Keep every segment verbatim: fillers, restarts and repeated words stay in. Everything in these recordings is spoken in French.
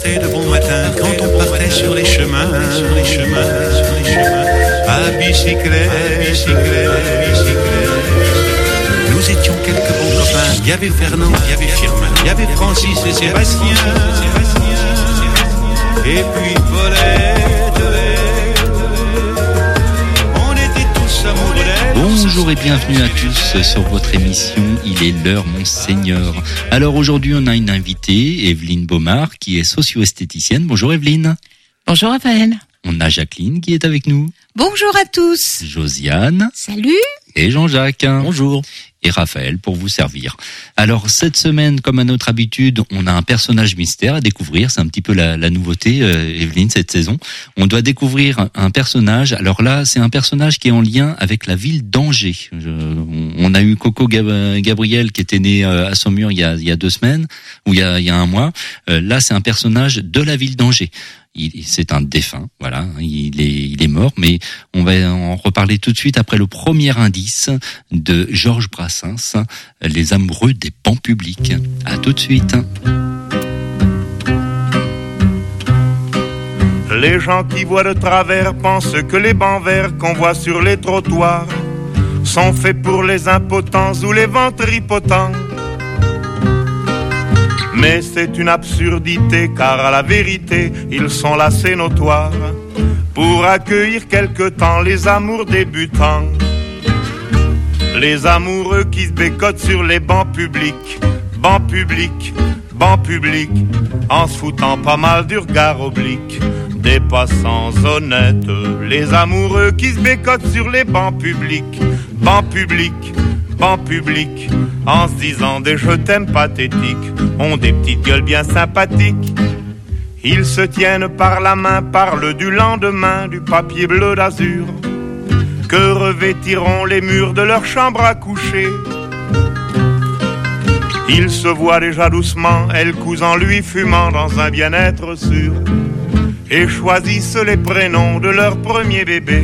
c'était de bon matin quand on partait sur les chemins, sur les chemins, sur les chemins, à bicyclette, à bicyclette, à bicyclette. Nous étions quelques bons copains. Il y avait Fernand, il y avait Firmin, il y avait Francis et Sébastien, et puis Paulette. On était tous amoureux d'elle. Bonjour et bienvenue à tous sur votre émission Il est l'heure, Monseigneur. Alors aujourd'hui, on a une invitée, Evelyne Baumard, qui est socio-esthéticienne. Bonjour Evelyne. Bonjour Raphaël. On a Jacqueline qui est avec nous. Bonjour à tous. Josiane. Salut. Et Jean-Jacques. Bonjour. Et Raphaël pour vous servir. Alors cette semaine, comme à notre habitude, on a un personnage mystère à découvrir. C'est un petit peu la, la nouveauté, euh, Evelyne, cette saison. On doit découvrir un personnage. Alors là, c'est un personnage qui est en lien avec la ville d'Angers. Je, on, on a eu Coco Gab- Gabriel qui était né euh, à Saumur il y a, il y a deux semaines ou il y a, il y a un mois. Euh, là, c'est un personnage de la ville d'Angers. Il, c'est un défunt, voilà, il est, il est mort, mais on va en reparler tout de suite après le premier indice de Georges Brassens, Les amoureux des bancs publics. À tout de suite. Les gens qui voient de travers pensent que les bancs verts qu'on voit sur les trottoirs sont faits pour les impotents ou les ventripotents. Mais c'est une absurdité, car à la vérité, ils sont là, c'est notoire, pour accueillir quelque temps les amours débutants. Les amoureux qui se bécotent sur les bancs publics, bancs publics, bancs publics, en se foutant pas mal du regard oblique des passants honnêtes. Les amoureux qui se bécotent sur les bancs publics, bancs publics, bancs publics, en se disant des je t'aime pathétiques, ont des petites gueules bien sympathiques. Ils se tiennent par la main, parlent du lendemain, du papier bleu d'azur que revêtiront les murs de leur chambre à coucher. Ils se voient déjà doucement, elle cousant lui fumant dans un bien-être sûr, et choisissent les prénoms de leur premier bébé.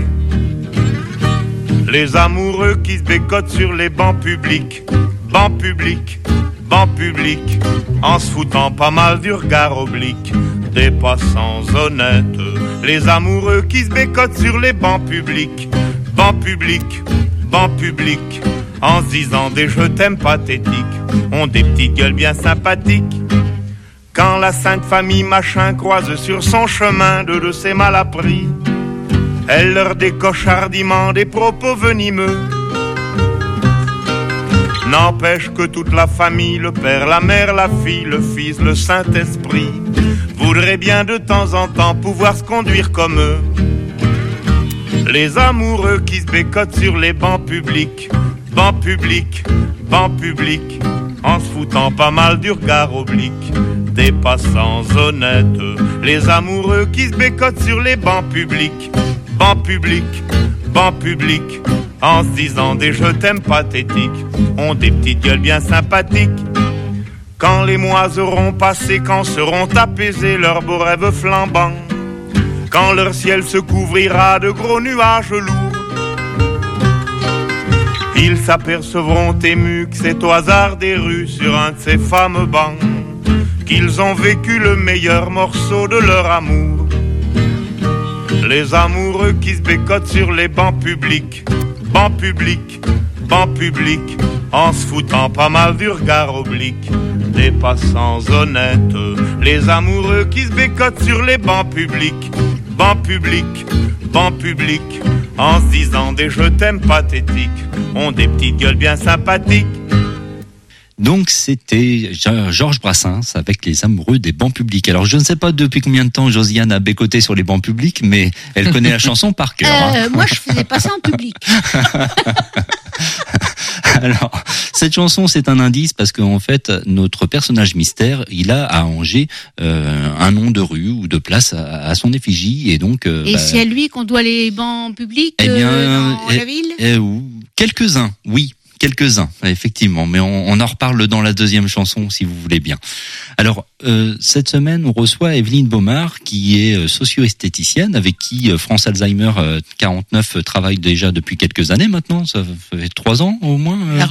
Les amoureux qui se bécotent sur les bancs publics, bancs publics, bancs publics, en se foutant pas mal du regard oblique des passants honnêtes. Les amoureux qui se bécotent sur les bancs publics, bancs publics, bancs publics, en se disant des je t'aime pathétiques, ont des petites gueules bien sympathiques. Quand la sainte famille machin croise sur son chemin deux de ses malappris, elle leur décoche hardiment des propos venimeux. N'empêche que toute la famille, le père, la mère, la fille, le fils, le Saint-Esprit, voudraient bien de temps en temps pouvoir se conduire comme eux. Les amoureux qui se bécotent sur les bancs publics, bancs publics, bancs publics, en se foutant pas mal du regard oblique des passants honnêtes. Les amoureux qui se bécotent sur les bancs publics, bancs publics, bancs publics, en se disant des je t'aime pathétiques, ont des petites gueules bien sympathiques. Quand les mois auront passé, quand seront apaisés leurs beaux rêves flambants, quand leur ciel se couvrira de gros nuages lourds, ils s'apercevront émus que c'est au hasard des rues, sur un de ces fameux bancs, qu'ils ont vécu le meilleur morceau de leur amour. Les amoureux qui se bécotent sur les bancs publics, bancs publics, bancs publics, en se foutant pas mal du regard oblique des passants honnêtes. Les amoureux qui se bécotent sur les bancs publics, bancs publics, bancs publics, en se disant des je t'aime pathétiques, ont des petites gueules bien sympathiques. Donc c'était Georges Brassens avec Les amoureux des bancs publics. Alors je ne sais pas depuis combien de temps Josiane a bécoté sur les bancs publics, mais elle connaît la chanson par cœur. Euh, hein. moi je faisais pas ça en public. Alors, cette chanson, c'est un indice parce qu'en fait, notre personnage mystère, il a à Angers euh, un nom de rue ou de place à, à son effigie, et donc. Euh, et bah, c'est à lui qu'on doit les bancs publics eh bien, euh, dans eh, la ville. eh, quelques-uns, oui. Quelques-uns, effectivement, mais on, on en reparle dans la deuxième chanson, si vous voulez bien. Alors, euh, cette semaine, on reçoit Evelyne Baumard, qui est socio-esthéticienne, avec qui France Alzheimer quarante-neuf travaille déjà depuis quelques années maintenant. Ça fait trois ans au moins. Euh, Largement.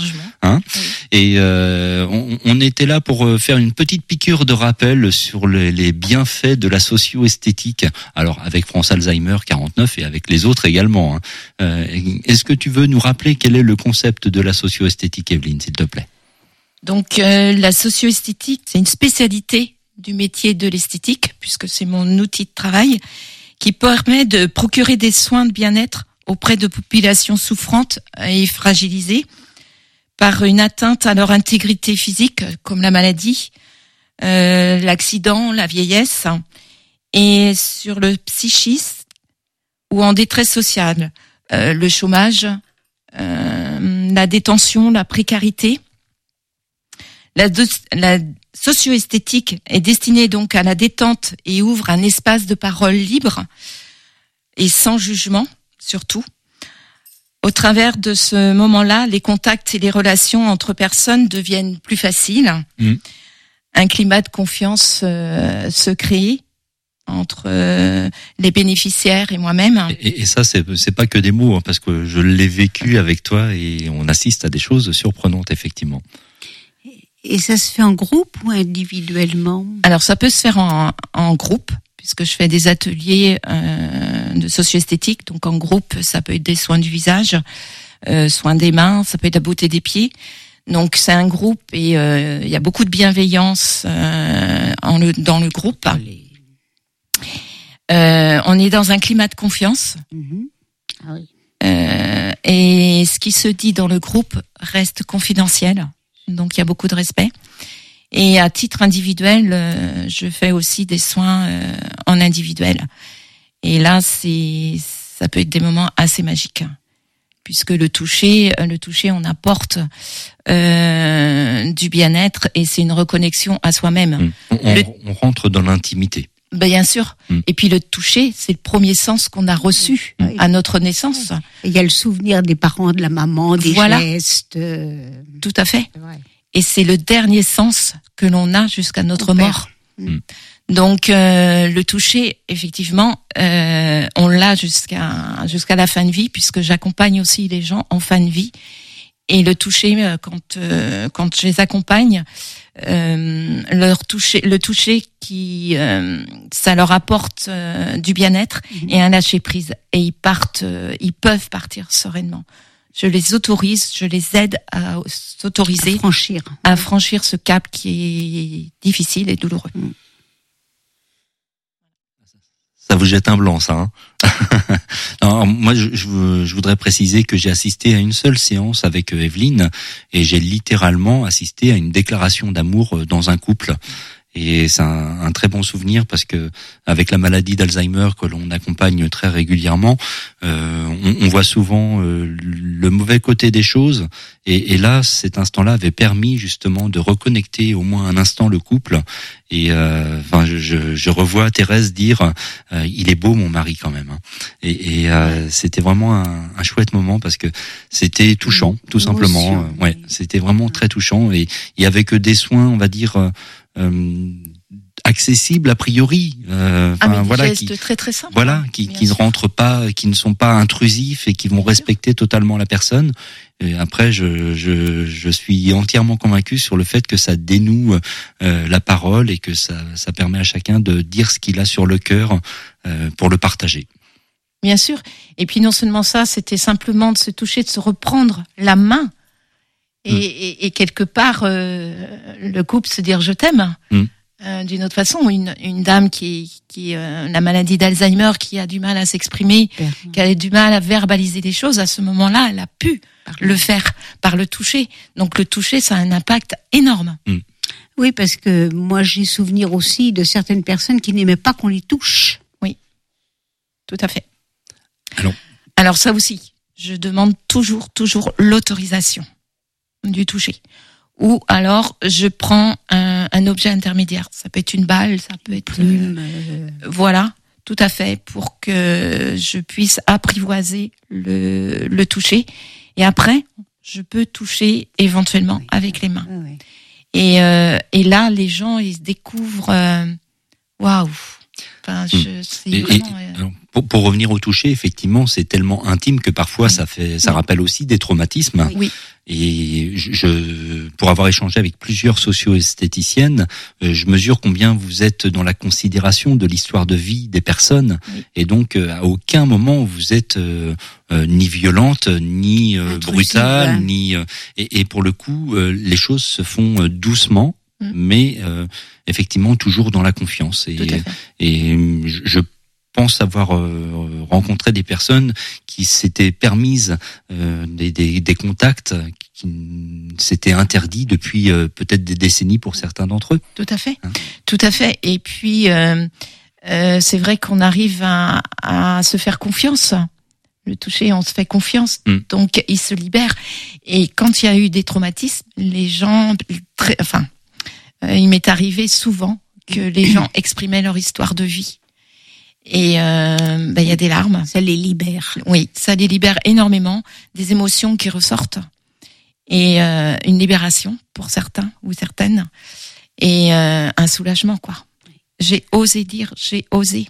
Hein. Oui. Et euh, on, on était là pour faire une petite piqûre de rappel sur les, les bienfaits de la socio-esthétique. Alors avec France Alzheimer quarante-neuf et avec les autres également. Hein. Euh, est-ce que tu veux nous rappeler quel est le concept de la socio-esthétique, Evelyne, s'il te plaît? Donc euh, la socio-esthétique, c'est une spécialité du métier de l'esthétique, puisque c'est mon outil de travail, qui permet de procurer des soins de bien-être auprès de populations souffrantes et fragilisées par une atteinte à leur intégrité physique, comme la maladie, euh, l'accident, la vieillesse, et sur le psychisme ou en détresse sociale, euh, le chômage, euh, la détention, la précarité. La, de, la socio-esthétique est destinée donc à la détente et ouvre un espace de parole libre et sans jugement, surtout. Au travers de ce moment-là, les contacts et les relations entre personnes deviennent plus faciles. Mmh. Un climat de confiance euh, se crée entre euh, les bénéficiaires et moi-même. Et, et ça, c'est, c'est pas que des mots, hein, parce que je l'ai vécu avec toi et on assiste à des choses surprenantes, effectivement. Et ça se fait en groupe ou individuellement? Alors, ça peut se faire en, en groupe, puisque je fais des ateliers euh, de socio-esthétique. Donc, en groupe, ça peut être des soins du visage, euh, soins des mains, ça peut être la beauté des pieds. Donc, c'est un groupe et il euh, y a beaucoup de bienveillance euh, en le, dans le groupe. Euh, on est dans un climat de confiance. Mmh. Ah oui. Euh, et ce qui se dit dans le groupe reste confidentiel. Donc, il y a beaucoup de respect. Et à titre individuel, euh, je fais aussi des soins euh, en individuel. Et là, c'est, ça peut être des moments assez magiques, puisque le toucher, le toucher, on apporte euh, du bien-être et c'est une reconnexion à soi-même. On, on, le... on rentre dans l'intimité. Ben, bien sûr. Mmh. Et puis le toucher, c'est le premier sens qu'on a reçu mmh. à notre naissance. Il y a le souvenir des parents, de la maman, des voilà. gestes. Euh... Tout à fait. Ouais. Et c'est le dernier sens que l'on a jusqu'à notre Au mort. Mmh. Donc euh, le toucher, effectivement, euh, on l'a jusqu'à jusqu'à la fin de vie, puisque j'accompagne aussi les gens en fin de vie. Et le toucher, quand euh, quand je les accompagne, euh, leur toucher, le toucher qui, euh, ça leur apporte euh, du bien-être mmh. et un lâcher prise. Et ils partent, euh, ils peuvent partir sereinement. Je les autorise, je les aide à s'autoriser, à franchir, à franchir ce cap qui est difficile et douloureux. Mmh. Ça vous jette un blanc, ça. Hein. Alors, moi, je, je, je voudrais préciser que j'ai assisté à une seule séance avec Evelyne et j'ai littéralement assisté à une déclaration d'amour dans un couple. Et c'est un, un très bon souvenir parce que avec la maladie d'Alzheimer que l'on accompagne très régulièrement, euh, on, on voit souvent euh, le mauvais côté des choses. Et, et là, cet instant-là avait permis justement de reconnecter au moins un instant le couple. Et euh, enfin, je, je, je revois Thérèse dire euh, il est beau mon mari quand même. Et, et euh, c'était vraiment un, un chouette moment parce que c'était touchant, tout simplement. Euh, ouais, c'était vraiment très touchant. Et il y avait que des soins, on va dire. Euh, Euh, accessibles a priori, euh, ah, mais voilà, des qui, gestes très très simples, voilà, qui, qui ne rentrent pas, qui ne sont pas intrusifs et qui vont bien respecter sûr. Totalement la personne. Et après, je, je, je suis entièrement convaincu sur le fait que ça dénoue euh, la parole et que ça, ça permet à chacun de dire ce qu'il a sur le cœur euh, pour le partager. Bien sûr. Et puis non seulement ça, c'était simplement de se toucher, de se reprendre la main. Et, mmh. et, et quelque part, euh, le couple se dire je t'aime. Mmh. Euh, d'une autre façon, une, une dame qui, qui euh, la maladie d'Alzheimer, qui a du mal à s'exprimer, mmh. qui a du mal à verbaliser les choses, à ce moment-là, elle a pu par le faire par le toucher. Donc le toucher, ça a un impact énorme. Mmh. Oui, parce que moi j'ai souvenir aussi de certaines personnes qui n'aimaient pas qu'on les touche. Oui, tout à fait. Alors, Alors ça aussi, je demande toujours, toujours l'autorisation du toucher. Ou alors, je prends un, un objet intermédiaire. Ça peut être une balle, ça peut être... Plume, euh... Voilà, tout à fait, pour que je puisse apprivoiser le, le toucher. Et après, je peux toucher éventuellement oui. avec les mains. Oui. Et, euh, et là, les gens, ils se découvrent... Waouh wow. Enfin, je, c'est et, vraiment... Et, alors, pour, pour revenir au toucher, effectivement, c'est tellement intime que parfois ça fait, ça rappelle aussi des traumatismes. Oui. Et je, pour avoir échangé avec plusieurs socio-esthéticiennes, je mesure combien vous êtes dans la considération de l'histoire de vie des personnes. Oui. Et donc, à aucun moment vous êtes euh, euh, ni violente, ni euh, brutale, ni euh, et, et pour le coup, euh, les choses se font euh, doucement, mmh. mais euh, effectivement toujours dans la confiance. Et, et je pense avoir euh, rencontré des personnes qui s'étaient permises euh, des, des, des contacts qui s'étaient interdits depuis euh, peut-être des décennies pour certains d'entre eux. Tout à fait, hein tout à fait. Et puis euh, euh, c'est vrai qu'on arrive à, à se faire confiance. Le toucher, on se fait confiance, mmh. donc il se libère. Et quand il y a eu des traumatismes, les gens, très, enfin, euh, il m'est arrivé souvent que les gens exprimaient leur histoire de vie. Et euh, bah, y a des larmes. Ça les libère. Oui, ça les libère énormément, des émotions qui ressortent et euh, une libération pour certains ou certaines et euh, un soulagement quoi. J'ai osé dire, j'ai osé.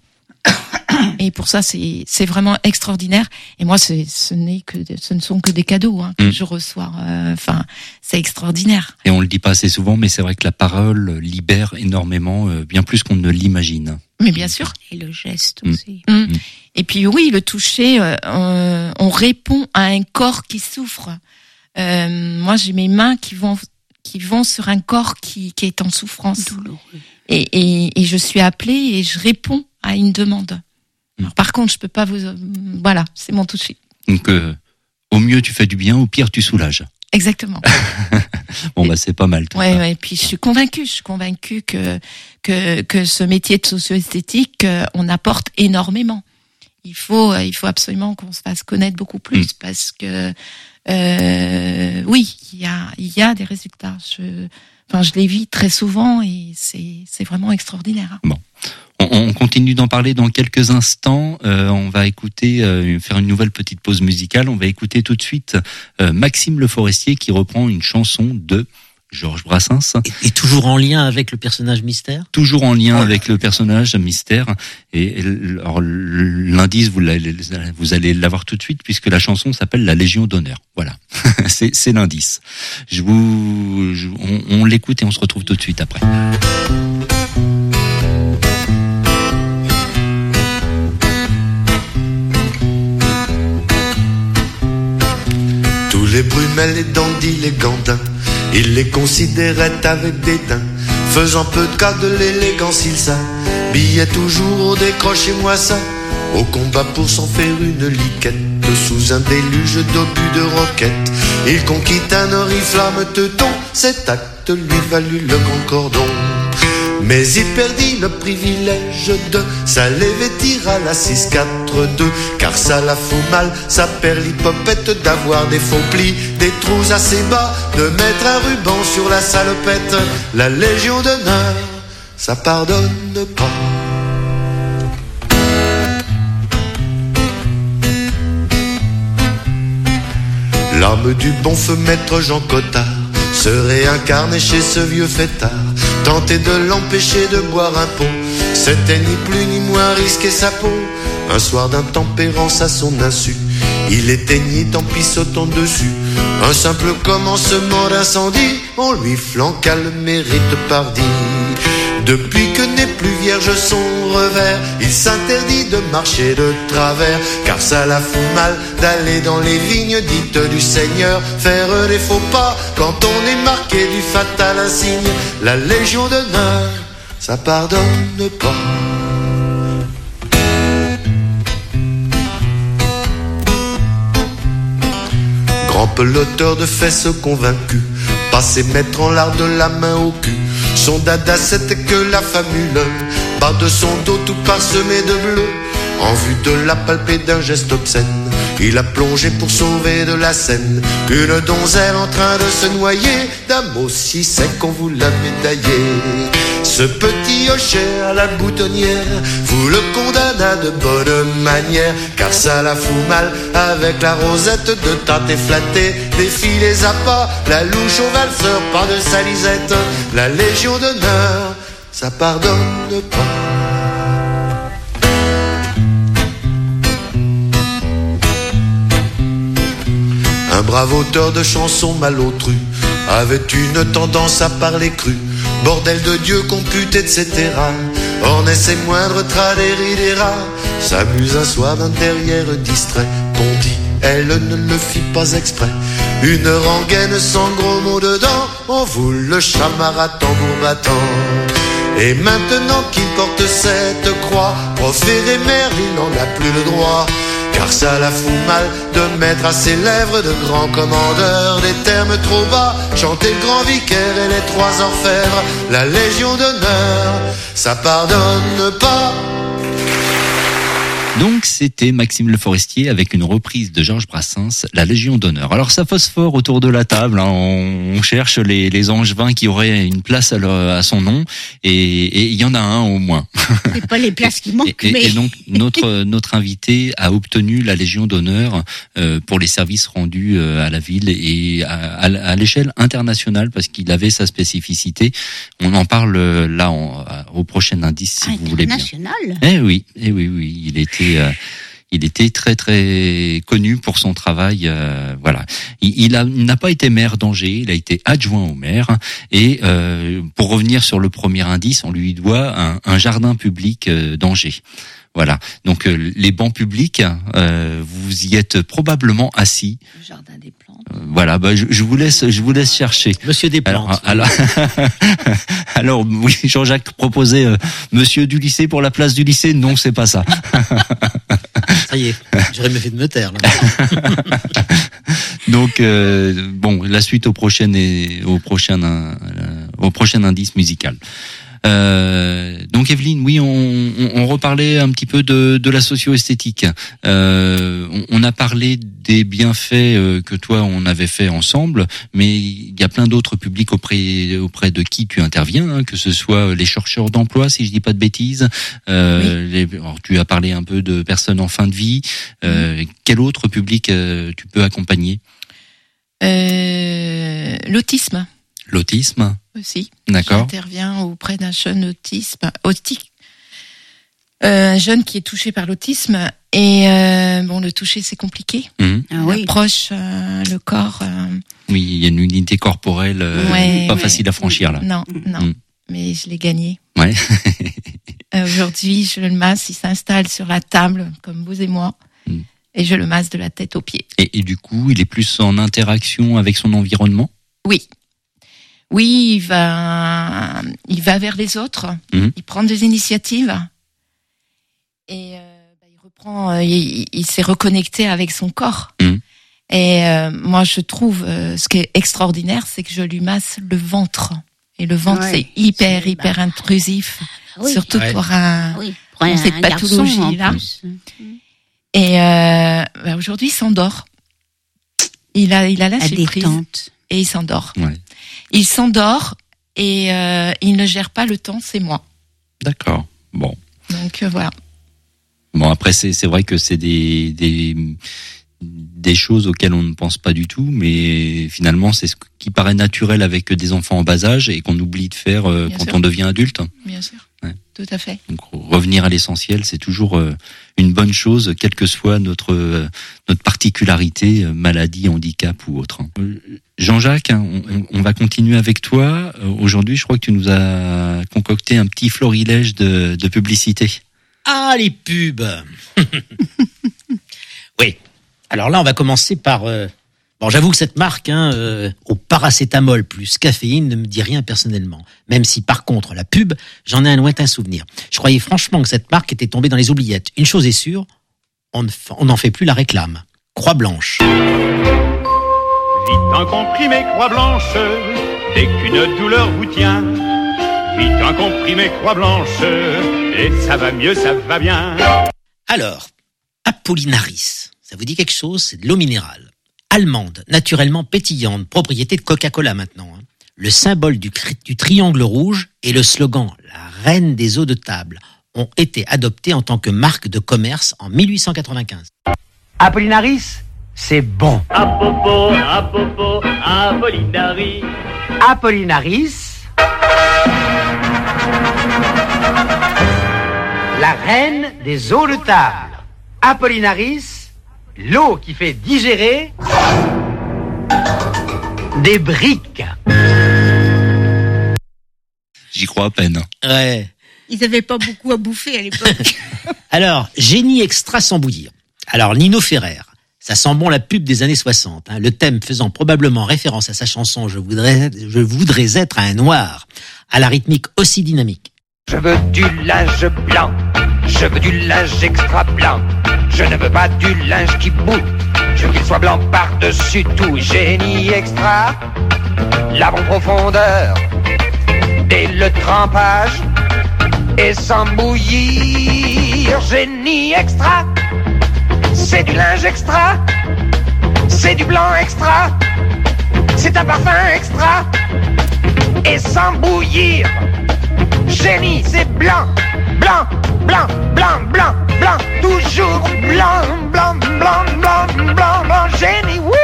Et pour ça, c'est c'est vraiment extraordinaire. Et moi, c'est ce n'est que ce ne sont que des cadeaux hein, que mmh. je reçois. Enfin, euh, c'est extraordinaire. Et on le dit pas assez souvent, mais c'est vrai que la parole libère énormément, euh, bien plus qu'on ne l'imagine. Mais bien sûr. Et le geste aussi. Mmh. Mmh. Et puis oui, le toucher, euh, on, on répond à un corps qui souffre. Euh, moi, j'ai mes mains qui vont qui vont sur un corps qui qui est en souffrance. Douloureux. Et, et et je suis appelée et je réponds à une demande. Alors, par contre, je peux pas vous. Voilà, c'est mon toucher. Donc, euh, au mieux tu fais du bien, au pire tu soulages. Exactement. Bon, bah c'est pas mal. Tout ouais, ça. ouais. Et puis je suis convaincue, je suis convaincue que que que ce métier de socio-esthétique, euh, on apporte énormément. Il faut, euh, il faut absolument qu'on se fasse connaître beaucoup plus mmh. parce que euh, oui, il y a il y a des résultats. Je, enfin, je les vis très souvent et c'est c'est vraiment extraordinaire. Bon. On continue d'en parler dans quelques instants. Euh, on va écouter, euh, faire une nouvelle petite pause musicale. On va écouter tout de suite euh, Maxime Le Forestier qui reprend une chanson de Georges Brassens. Et, et toujours en lien avec le personnage mystère ? Toujours en lien oh avec le personnage mystère. Et, et alors, l'indice, vous, vous allez l'avoir tout de suite puisque la chanson s'appelle La Légion d'honneur. Voilà, c'est, c'est l'indice. Je vous, je, on, on l'écoute et on se retrouve tout de suite après. Les brumelles, les dandys, les gandins, il les considérait avec dédain. Faisant peu de cas de l'élégance, il s'habillait toujours au décrochez-moi ça. Au combat pour s'en faire une liquette, sous un déluge d'obus de roquettes. Il conquit un oriflamme teuton, cet acte lui valut le grand cordon. Mais il perdit le privilège de s'aller vêtir à la six quatre deux, car ça la fout mal, ça perd l'hypopète d'avoir des faux plis, des trous assez bas, de mettre un ruban sur la salopette. La Légion d'honneur, ça pardonne pas. L'âme du bon feu maître Jean Cottard se réincarne chez ce vieux fêtard, tenter de l'empêcher de boire un pot, c'était ni plus ni moins risquer sa peau. Un soir d'intempérance à son insu, il éteignit en pissotant dessus un simple commencement d'incendie, on lui flanqua le mérite pardi. Depuis que n'est plus vierge son revers, il s'interdit de marcher de travers, car ça la fout mal d'aller dans les vignes dites du Seigneur, faire des faux pas quand on est marqué du fatal insigne. La Légion d'honneur, ça pardonne pas. Grand peloteur de fesses convaincu, passé mettre en l'art de la main au cul. Son dada c'était que la famule, bas de son dos tout parsemé de bleu. En vue de la palper d'un geste obscène, il a plongé pour sauver de la Seine une donzelle en train de se noyer, d'un mot si sec qu'on vous l'a médaillé. Ce petit hochet à la boutonnière vous le condamna de bonne manière, car ça la fout mal avec la rosette de tâter flatter, défiler les appâts, la louche au valseur par de sa lisette. La Légion d'honneur, ça pardonne pas. Un brave auteur de chansons malotrues avait une tendance à parler cru. Bordel de Dieu, compute, et cetera. Ornait ses moindres tradéridéra. S'amuse un soir d'un derrière distrait. Bondit, elle ne le fit pas exprès. Une rengaine sans gros mots dedans. On vous le chamara tambour battant. Et maintenant qu'il porte cette croix, proférer merde, il n'en a plus le droit. Car ça la fout mal de mettre à ses lèvres de grands commandeurs des termes trop bas, chanter le grand vicaire et les trois orfèvres, la Légion d'honneur, ça pardonne pas. Donc c'était Maxime Le Forestier avec une reprise de Georges Brassens, La Légion d'honneur. Alors ça phosphore autour de la table, hein, on cherche les, les angevins qui auraient une place à, leur, à son nom, et il y en a un au moins. C'est pas les places qui manquent, et, mais... et donc notre notre invité a obtenu la Légion d'honneur euh, pour les services rendus euh, à la ville et à, à, à l'échelle internationale, parce qu'il avait sa spécificité. On en parle euh, là en, au prochain indice, si vous voulez bien. International. Eh oui, eh oui, oui, il était Euh, il était très très connu pour son travail. Euh, voilà, il, il, a, il n'a pas été maire d'Angers, il a été adjoint au maire. Et euh, pour revenir sur le premier indice, on lui doit un, un jardin public euh, d'Angers. Voilà. Donc euh, les bancs publics, euh, vous y êtes probablement assis. Le jardin des plantes. Euh, voilà. Bah, je, je vous laisse, je vous laisse chercher. Monsieur des plantes. Alors, alors, alors oui, Jean-Jacques proposait euh, Monsieur du lycée pour la place du lycée. Non, c'est pas ça. Ça y est, j'aurais mieux fait de me taire. Là. Donc euh, bon, la suite au prochain et au prochain euh, au prochain indice musical. Euh, donc Evelyne, oui, on, on, on reparlait un petit peu de, de la socio-esthétique. Euh, on, on a parlé des bienfaits euh, que toi on avait fait ensemble, mais il y a plein d'autres publics auprès auprès de qui tu interviens, hein, que ce soit les chercheurs d'emploi, si je dis pas de bêtises. Euh, oui. les, alors, tu as parlé un peu de personnes en fin de vie. Euh, mmh. Quel autre public euh, tu peux accompagner? euh, L'autisme. L'autisme aussi. D'accord. J'interviens auprès d'un jeune autisme, autique, euh, un jeune qui est touché par l'autisme. Et euh, bon, le toucher c'est compliqué. Mmh. Ah, oui. L'approche, euh, le corps. Euh... Oui, il y a une unité corporelle euh, ouais, pas ouais. facile à franchir là. Non, non. Mmh. Mais je l'ai gagné. Ouais. euh, aujourd'hui, je le masse, il s'installe sur la table comme vous et moi. Mmh. Et je le masse de la tête aux pieds. Et, et du coup, il est plus en interaction avec son environnement? Oui. Oui, il va, il va vers les autres. Mmh. Il prend des initiatives. Et euh, bah, il reprend, euh, il, il s'est reconnecté avec son corps. Mmh. Et euh, moi, je trouve, euh, ce qui est extraordinaire, c'est que je lui masse le ventre. Et le ventre, ouais, c'est hyper, c'est, hyper bah, intrusif. Oui. Surtout ouais. pour un, oui, pour un cette pathologie-là. Et euh, bah, aujourd'hui, il s'endort. Il a, il a lâché prise. Et il s'endort. Ouais. Il s'endort et euh, il ne gère pas le temps, c'est moi. D'accord. Bon. Donc euh, voilà. Bon, après c'est c'est vrai que c'est des des des choses auxquelles on ne pense pas du tout, mais finalement c'est ce qui paraît naturel avec des enfants en bas âge et qu'on oublie de faire euh, quand sûr. on devient adulte. Bien sûr. Ouais. Tout à fait. Donc revenir à l'essentiel, c'est toujours euh, une bonne chose, quelle que soit notre euh, notre particularité, euh, maladie, handicap ou autre. Euh, Jean-Jacques, hein, on, on va continuer avec toi. Euh, aujourd'hui, je crois que tu nous as concocté un petit florilège de, de publicité. Ah, les pubs. Oui. Alors là, on va commencer par... Euh... Bon, j'avoue que cette marque, hein, euh, au paracétamol plus caféine, ne me dit rien personnellement. Même si, par contre, la pub, j'en ai un lointain souvenir. Je croyais franchement que cette marque était tombée dans les oubliettes. Une chose est sûre, on n'en fait plus la réclame. Croix Blanche. Vite un comprimé Croix Blanche, dès qu'une douleur vous tient. Vite un comprimé Croix Blanche, et ça va mieux, ça va bien. Alors, Apollinaris, ça vous dit quelque chose? C'est de l'eau minérale. Allemande, naturellement pétillante, propriété de Coca-Cola maintenant. Hein. Le symbole du, du triangle rouge et le slogan « La reine des eaux de table » ont été adoptés en tant que marque de commerce en mille huit cent quatre-vingt-quinze. Apollinaris, c'est bon. Apopo, apopo, Apollinaris. Apollinaris, la reine des eaux de table. Apollinaris, l'eau qui fait digérer des briques. J'y crois à peine. Ouais. Ils n'avaient pas beaucoup à bouffer à l'époque. Alors, génie extra sans bouillir. Alors, Nino Ferrer, ça sent bon la pub des années soixante. Hein, le thème faisant probablement référence à sa chanson « Je voudrais, je voudrais être un noir », à la rythmique aussi dynamique. Je veux du linge blanc, je veux du linge extra blanc. Je ne veux pas du linge qui boue, je veux qu'il soit blanc par-dessus tout. Génie extra, lavons profondeur, dès le trempage, et sans bouillir. Génie extra, c'est du linge extra, c'est du blanc extra, c'est un parfum extra, et sans bouillir. Génie, c'est blanc, blanc, blanc, blanc, blanc, blanc, toujours blanc, blanc, blanc, blanc, blanc, blanc, génie, oui.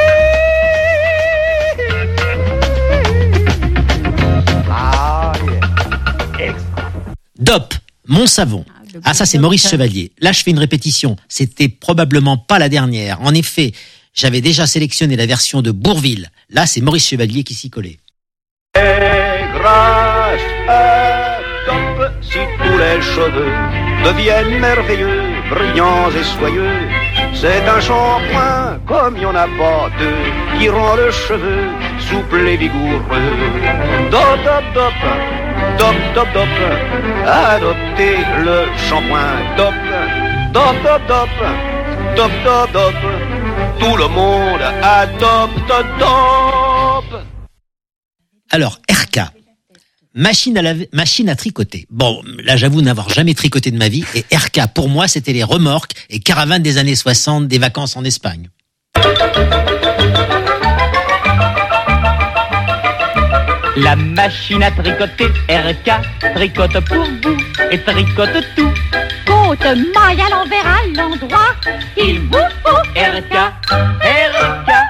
Ah, yeah. Extra. Dop, mon savon. Ah, ça c'est Maurice Chevalier. Là, je fais une répétition. C'était probablement pas la dernière. En effet, j'avais déjà sélectionné la version de Bourvil. Là, c'est Maurice Chevalier qui s'y collait. Et grâce à Dop, si tous les cheveux deviennent merveilleux, brillants et soyeux, c'est un shampoing comme il n'y en a pas deux, qui rend le cheveu souple et vigoureux. Dop, dop, dop, dop, dop, dop, adoptez le shampoing Dop, dop, dop, dop, dop, dop, dop, tout le monde adopte Dop. Alors, R K, machine à laver, machine à tricoter. Bon, là, j'avoue n'avoir jamais tricoté de ma vie. Et R K, pour moi, c'était les remorques et caravanes des années soixante, des vacances en Espagne. La machine à tricoter, R K, tricote pour vous et tricote tout. Compte maille à l'envers à l'endroit, il vous faut R K, R K.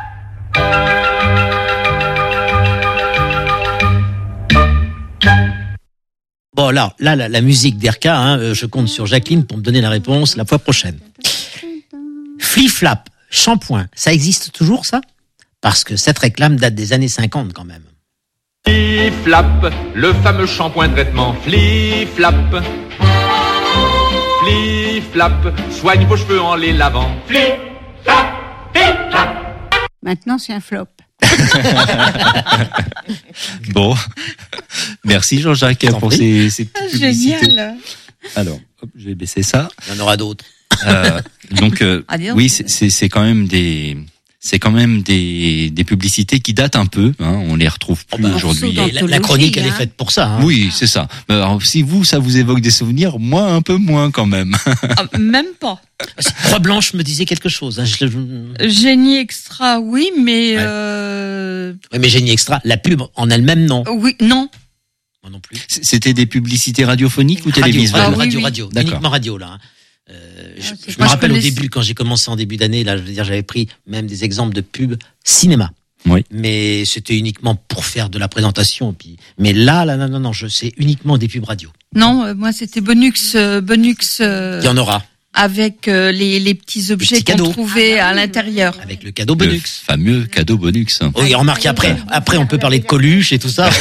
Bon, là, là, la, la musique d'R K, hein, je compte sur Jacqueline pour me donner la réponse la fois prochaine. Flip-flap, shampoing, ça existe toujours, ça? Parce que cette réclame date des années cinquante, quand même. Flip-flap, le fameux shampoing de traitement. Flip-flap. Flip-flap, soigne vos cheveux en les lavant. Flip-flap, flip-flap. Maintenant, c'est un flop. Bon, merci Jean-Jacques pour ces, ces petites publicités. Génial. Alors, hop, je vais baisser ça. Il y en aura d'autres. Euh, donc, euh, Ah, dis donc. oui, c'est, c'est, c'est quand même des, c'est quand même des, des publicités qui datent un peu. Hein, on les retrouve plus Oh bah, aujourd'hui. et la, la chronique, elle est hein. faite pour ça. Hein. Oui, c'est ça. Alors, si vous, ça vous évoque des souvenirs, moi un peu moins quand même. Ah, même pas. Croix Blanche me disait quelque chose. Hein. Je, je... Génie extra, oui, mais Ouais. euh... Oui, mais Génie Extra, la pub en elle-même, non. oui, non. Moi non plus. C'était des publicités radiophoniques ou Radio, télévisuelles? radio, Ah, oui, radio, oui. radio, D'accord. uniquement radio là. hein. Euh, je Ah, c'est je pas- me je rappelle au connais- début, quand j'ai commencé en début d'année, là, je veux dire, j'avais pris même des exemples de pubs cinéma. Oui. Mais c'était uniquement pour faire de la présentation. Puis, mais là, là, non, non, non, je sais uniquement des pubs radio. Non, euh, moi c'était Bonux, euh, Bonux euh, Il y en aura avec euh, les, les petits objets petits qu'on cadeaux. trouvait à l'intérieur. avec le cadeau Le Bonux. fameux cadeau Bonux. Oui, remarquez après, après on peut parler de Coluche et tout ça.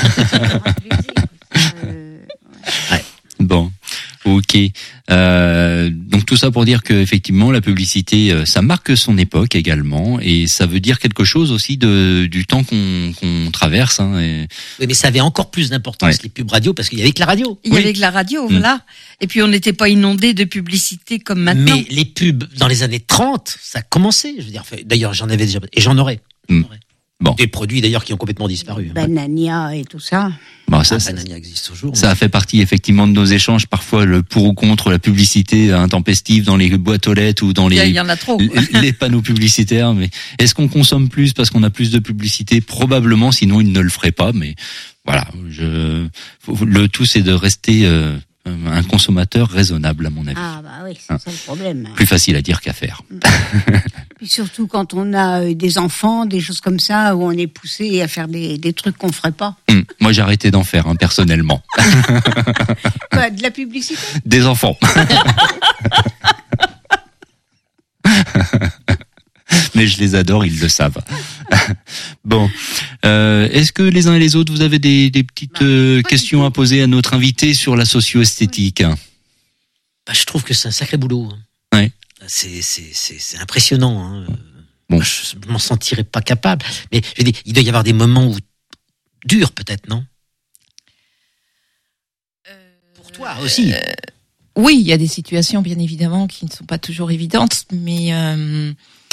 Bon, ok. Euh, donc tout ça pour dire que effectivement la publicité, euh, ça marque son époque également, et ça veut dire quelque chose aussi de du temps qu'on qu'on traverse. Hein, et... Oui, mais ça avait encore plus d'importance Ouais. les pubs radio parce qu'il y avait que la radio. Il y Oui. avait que la radio, Mm. voilà. Et puis on n'était pas inondé de publicité comme maintenant. Mais les pubs dans les années trente, ça a commencé. Je veux dire, fait- d'ailleurs, j'en avais déjà et j'en aurais. Mm. J'en aurais. Bon. Des produits d'ailleurs qui ont complètement disparu. Banania et tout ça. Bon, ça, Ah, ça, Banania existe toujours. ça a fait partie effectivement de nos échanges, parfois le pour ou contre la publicité intempestive dans les boîtes aux lettres ou dans Il y, a- les il y en a trop. les, les panneaux publicitaires. Mais est-ce qu'on consomme plus parce qu'on a plus de publicité? Probablement, sinon ils ne le feraient pas. Mais voilà, je, faut- le tout c'est de rester euh, un consommateur raisonnable à mon avis. Ah bah oui, c'est Hein. ça le problème. Plus facile à dire qu'à faire. Puis surtout quand on a euh, des enfants, des choses comme ça, où on est poussé à faire des, des trucs qu'on ferait pas. Hum, Moi j'ai arrêté d'en faire hein, personnellement. Quoi, de la publicité? Des enfants. Mais je les adore, ils le savent. Bon, euh, est-ce que les uns et les autres, vous avez des, des petites euh, questions à poser à notre invité sur la socio-esthétique? Bah, je trouve que c'est un sacré boulot. Ouais. C'est, c'est, c'est, c'est impressionnant. Hein. Bon. Je m'en sentirais pas capable. Mais je veux dire, il doit y avoir des moments où durs, peut-être, non? Pour toi aussi. Euh, oui, il y a des situations, bien évidemment, qui ne sont pas toujours évidentes, mais euh,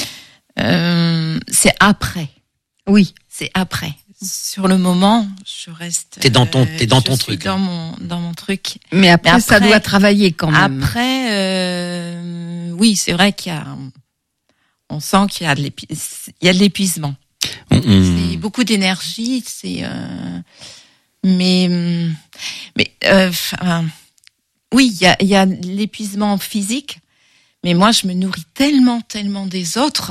euh, c'est après. Oui, c'est après. Sur le moment, je reste. T'es dans ton, t'es dans je ton suis truc. Dans mon, dans mon truc. Mais après, mais après ça doit travailler quand même. Après, euh, oui, c'est vrai qu'il y a, on sent qu'il y a de l'épi... il y a de l'épuisement. Mmh. C'est beaucoup d'énergie, c'est, euh, mais, mais, euh, enfin, oui, il y a, il y a l'épuisement physique, mais moi, je me nourris tellement, tellement des autres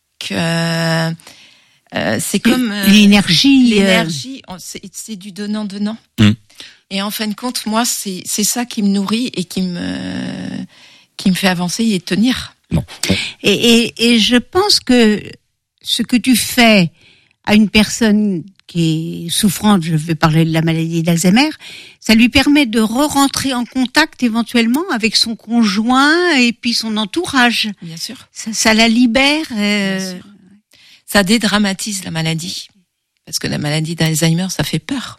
que. Euh, c'est comme euh, l'énergie. L'énergie, euh... c'est, c'est du donnant-donnant. Mmh. Et en fin de compte, moi, c'est c'est ça qui me nourrit et qui me qui me fait avancer et tenir. Non. Et, et et je pense que ce que tu fais à une personne qui est souffrante, je vais parler de la maladie d'Alzheimer, ça lui permet de re-rentrer en contact éventuellement avec son conjoint et puis son entourage. Bien sûr. Ça, ça la libère. Euh... Bien sûr. Ça dédramatise la maladie, parce que la maladie d'Alzheimer, ça fait peur.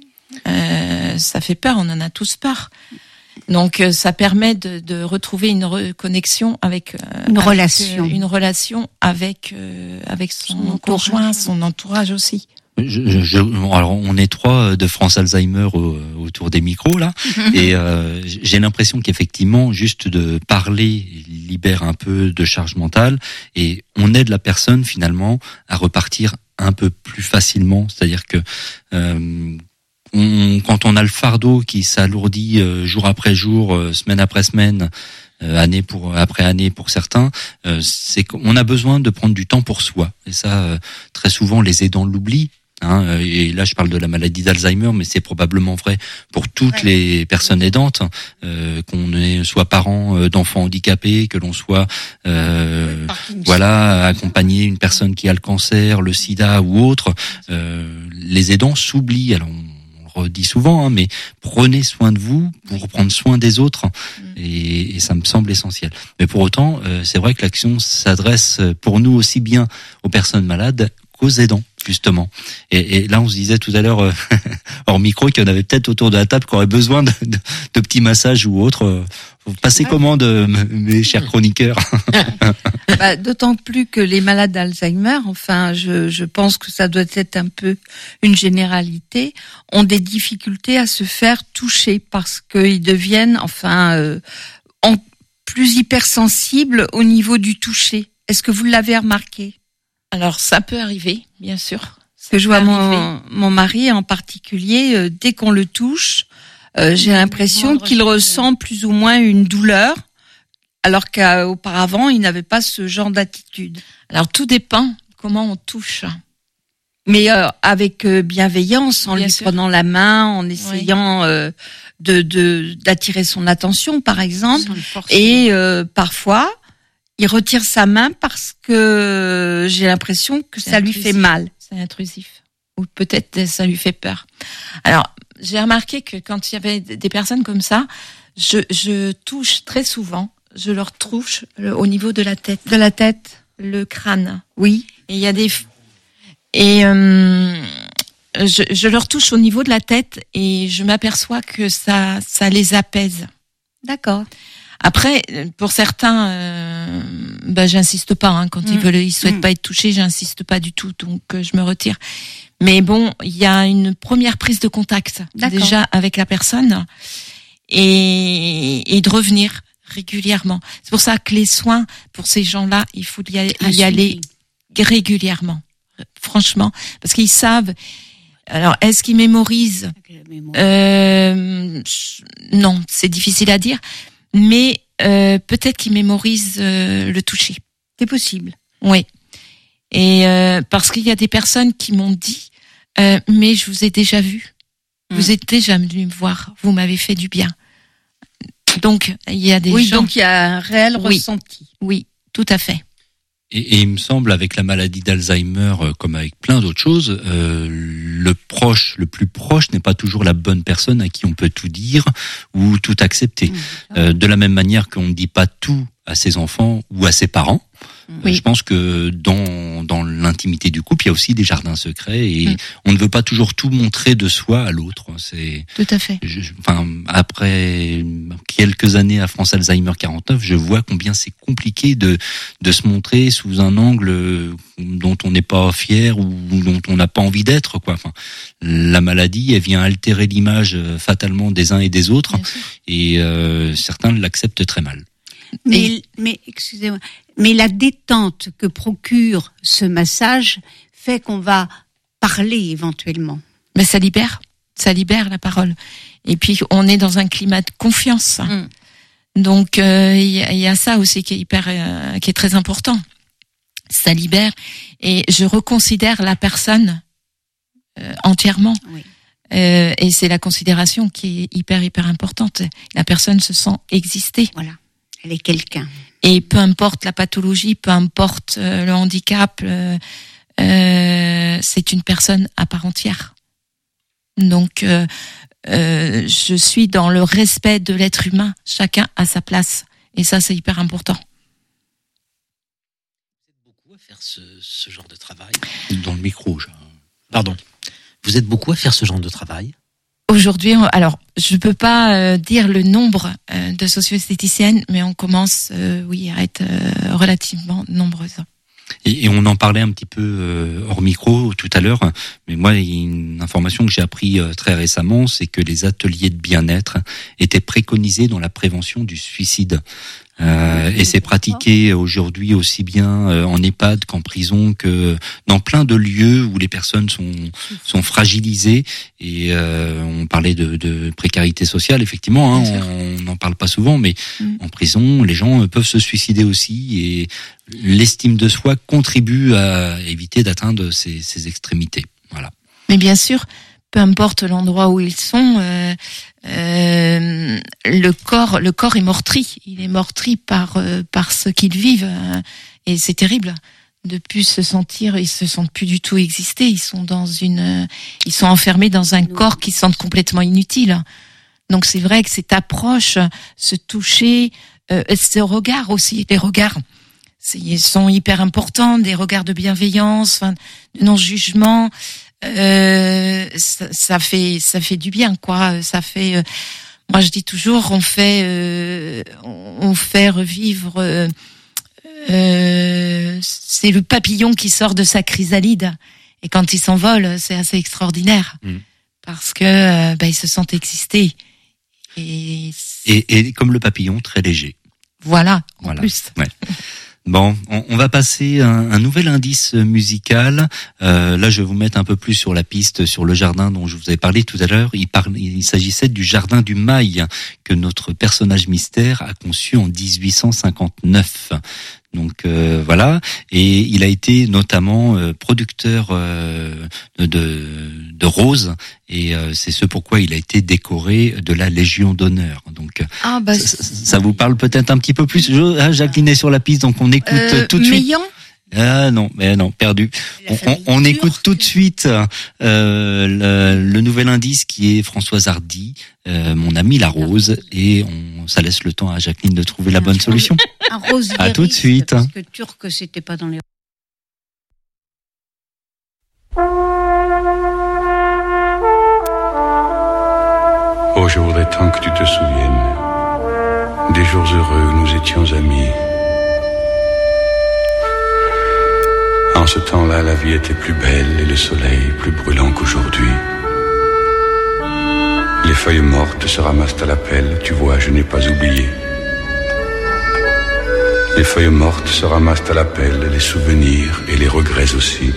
Euh, ça fait peur, on en a tous peur. Donc, euh, ça permet de, de retrouver une reconnexion avec euh, une avec, relation, euh, une relation avec euh, avec son, son conjoint, son entourage aussi. Je, je, je, alors on est trois de France Alzheimer au, autour des micros là, mmh. et euh, j'ai l'impression qu'effectivement juste de parler libère un peu de charge mentale et on aide la personne finalement à repartir un peu plus facilement. C'est-à-dire que euh, on, quand on a le fardeau qui s'alourdit euh, jour après jour, euh, semaine après semaine, euh, année pour après année pour certains, euh, c'est qu'on a besoin de prendre du temps pour soi. Et ça, euh, très souvent, les aidants l'oublient. Hein, et là, je parle de la maladie d'Alzheimer, mais c'est probablement vrai pour toutes ouais. les personnes aidantes, euh, qu'on est soit parent d'enfants handicapés, que l'on soit, euh, voilà, accompagner une personne qui a le cancer, le sida ou autre. Euh, les aidants s'oublient. Alors, on, on le redit souvent, hein, mais prenez soin de vous pour prendre soin des autres, et, et ça me semble essentiel. Mais pour autant, euh, c'est vrai que l'action s'adresse pour nous aussi bien aux personnes malades qu'aux aidants, justement. Et, et là, on se disait tout à l'heure, euh, hors micro, qu'il y en avait peut-être autour de la table qui auraient besoin de, de, de petits massages ou autres. Vous passez ouais. comment, de, mes chers chroniqueurs? Bah, d'autant plus que les malades d'Alzheimer, enfin, je, je pense que ça doit être un peu une généralité, ont des difficultés à se faire toucher parce qu'ils deviennent, enfin, euh, en, plus hypersensibles au niveau du toucher. Est-ce que vous l'avez remarqué? Alors, ça peut arriver, bien sûr. Parce que je vois mon, mon mari en particulier, euh, dès qu'on le touche, euh, j'ai l'impression qu'il ressent plus ou moins une douleur, alors qu'auparavant, il n'avait pas ce genre d'attitude. Alors, tout dépend comment on touche. Mais euh, avec euh, bienveillance, en bien lui sûr. prenant la main, en essayant oui. euh, de, de d'attirer son attention, par exemple. Et euh, parfois... il retire sa main parce que j'ai l'impression que c'est ça intrusif. lui fait mal. C'est intrusif. Ou peut-être ça lui fait peur. Alors, j'ai remarqué que quand il y avait des personnes comme ça, je, je touche très souvent, je leur touche au niveau de la tête. De la tête? Le crâne. Oui. Et il y a des... Et euh, je, je leur touche au niveau de la tête et je m'aperçois que ça, ça les apaise. D'accord. Après, pour certains, euh, bah, j'insiste pas. Hein, quand mmh. ils veulent, ils souhaitent mmh. pas être touchés, j'insiste pas du tout. Donc, euh, je me retire. Mais bon, il y a une première prise de contact D'accord. déjà avec la personne et, et de revenir régulièrement. C'est pour ça que les soins pour ces gens-là, il faut y aller, y aller régulièrement. Franchement, parce qu'ils savent. Alors, est-ce qu'ils mémorisent? euh, Non, c'est difficile à dire. Mais euh, peut-être qu'ils mémorisent euh, le toucher. C'est possible. Oui. Et euh, parce qu'il y a des personnes qui m'ont dit, euh, mais je vous ai déjà vu. Mmh. Vous êtes déjà venu me voir. Vous m'avez fait du bien. Donc il y a des oui, gens. Donc il y a un réel oui. ressenti. Oui, tout à fait. Et, et il me semble, avec la maladie d'Alzheimer, euh, comme avec plein d'autres choses, euh, le proche, le plus proche n'est pas toujours la bonne personne à qui on peut tout dire ou tout accepter. Mmh. Euh, de la même manière qu'on ne dit pas tout à ses enfants ou à ses parents. Oui. Euh, je pense que dans dans l'intimité du couple, il y a aussi des jardins secrets et mmh. on ne veut pas toujours tout montrer de soi à l'autre. C'est tout à fait. Je, enfin, après quelques années à France Alzheimer quarante-neuf, je vois combien c'est compliqué de de se montrer sous un angle dont on n'est pas fier ou dont on n'a pas envie d'être, quoi. Enfin, la maladie, elle vient altérer l'image fatalement des uns et des autres, et euh, certains l'acceptent très mal. Mais, mais, excusez-moi, mais la détente que procure ce massage fait qu'on va parler éventuellement. Mais ça libère, ça libère la parole. Et puis, on est dans un climat de confiance. Mm. Donc, il euh, y, y a ça aussi qui est hyper, euh, qui est très important. Ça libère. Et je reconsidère la personne euh, entièrement. Oui. Euh, et c'est la considération qui est hyper, hyper importante. La personne se sent exister. Voilà. Elle est quelqu'un. Et peu importe la pathologie, peu importe euh, le handicap, euh, euh, c'est une personne à part entière. Donc, euh, euh, je suis dans le respect de l'être humain. Chacun a sa place. Et ça, c'est hyper important. Vous êtes beaucoup à faire ce, ce genre de travail. Dans le micro, je... Pardon. Vous êtes beaucoup à faire ce genre de travail. Aujourd'hui, alors je peux pas euh, dire le nombre euh, de socio-esthéticiennes, mais on commence, euh, oui, à être euh, relativement nombreuses. Et, et on en parlait un petit peu euh, hors micro tout à l'heure, mais moi, il y a une information que j'ai appris euh, très récemment, c'est que les ateliers de bien-être étaient préconisés dans la prévention du suicide. Euh, et c'est pratiqué aujourd'hui aussi bien euh, en EHPAD qu'en prison, que dans plein de lieux où les personnes sont sont fragilisées. Et euh, on parlait de, de précarité sociale, effectivement, hein, on n'en parle pas souvent, mais mmh. en prison, les gens peuvent se suicider aussi, et l'estime de soi contribue à éviter d'atteindre ces, ces extrémités. Voilà. Mais bien sûr, peu importe l'endroit où ils sont, euh, euh, le corps, le corps est meurtri. Il est meurtri par euh, par ce qu'ils vivent, euh, et c'est terrible de plus se sentir. Ils se sentent plus du tout exister. Ils sont dans une, euh, ils sont enfermés dans un corps qu'ils sentent complètement inutile. Donc c'est vrai que cette approche, ce toucher, euh, ce regard aussi, les regards, c'est, ils sont hyper importants. Des regards de bienveillance, enfin, de non-jugement. Euh, ça, ça fait ça fait du bien, quoi. Ça fait, euh, moi je dis toujours, on fait euh, on fait revivre. Euh, euh, c'est le papillon qui sort de sa chrysalide, et quand il s'envole, c'est assez extraordinaire, mmh. parce que euh, bah, ils se sentent exister. Et, et et comme le papillon, très léger. Voilà. En voilà. plus. Ouais. Bon, on, on va passer un, un nouvel indice musical. Euh, là, je vais vous mettre un peu plus sur la piste, sur le jardin dont je vous avais parlé tout à l'heure. Il, parle, il s'agissait du jardin du Mail que notre personnage mystère a conçu en dix-huit cent cinquante-neuf. Donc euh, voilà, et il a été notamment euh, producteur euh, de, de roses, et euh, c'est ce pourquoi il a été décoré de la Légion d'honneur. Donc ah bah, ça, ça vous parle peut-être un petit peu plus. Je, ah, Jacqueline est sur la piste, donc on écoute euh, tout de suite. Meillan. Ah non, mais non, perdu. On, on, on écoute tout de suite euh, le, le nouvel indice qui est Françoise Hardy, euh, Mon ami la rose, et on, ça laisse le temps à Jacqueline de trouver la bonne solution. Un rose à tout de suite. Parce que turc, c'était pas dans les. Oh, je voudrais tant que tu te souviennes des jours heureux où nous étions amis. En ce temps-là, la vie était plus belle et le soleil plus brûlant qu'aujourd'hui. Les feuilles mortes se ramassent à la pelle, tu vois, je n'ai pas oublié. Les feuilles mortes se ramassent à la pelle, les souvenirs et les regrets aussi.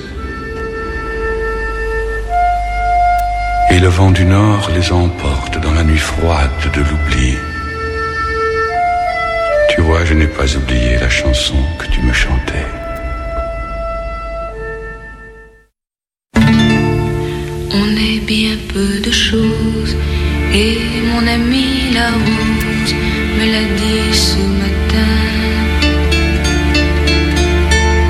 Et le vent du nord les emporte dans la nuit froide de l'oubli. Tu vois, je n'ai pas oublié la chanson que tu me chantais. On est bien peu de choses, et mon ami la rose me l'a dit ce matin.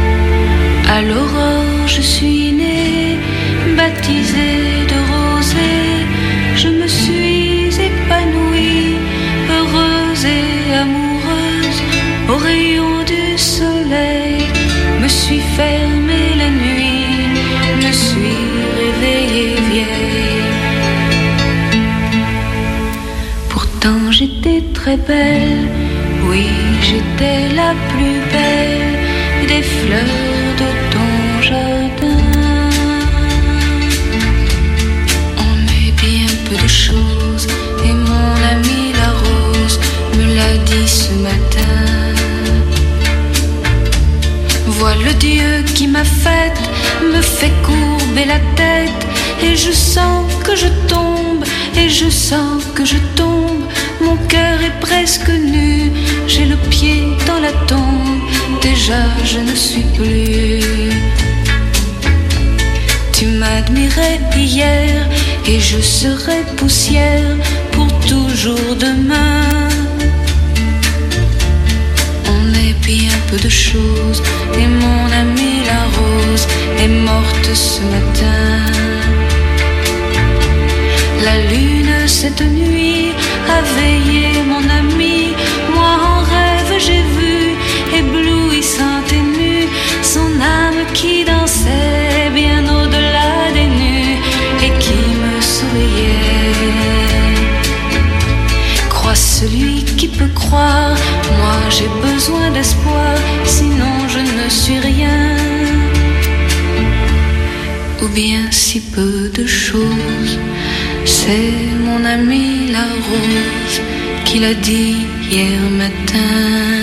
Au rayon du soleil, me suis fermée la nuit, me suis réveillée vieille. Pourtant j'étais très belle, oui j'étais la plus belle des fleurs de ton jardin. On est bien peu de choses et mon amie la rose me l'a dit ce matin. Vois le Dieu qui m'a faite, me fait courber la tête, et je sens que je tombe, et je sens que je tombe. Mon cœur est presque nu, j'ai le pied dans la tombe, déjà je ne suis plus. Tu m'admirais hier, et je serai poussière pour toujours demain. On est bien peu de choses, et mon amie la rose est morte ce matin. La lune cette nuit a veillé mon ami, moi en rêve j'ai vu, éblouissante et nue, son âme qui dansait bien au-delà des nues et qui me souriait. Crois celui qui peut croire, moi j'ai besoin d'espoir, sinon je ne suis rien. Ou bien si peu de choses, c'est mon ami la rose qui l'a dit hier matin.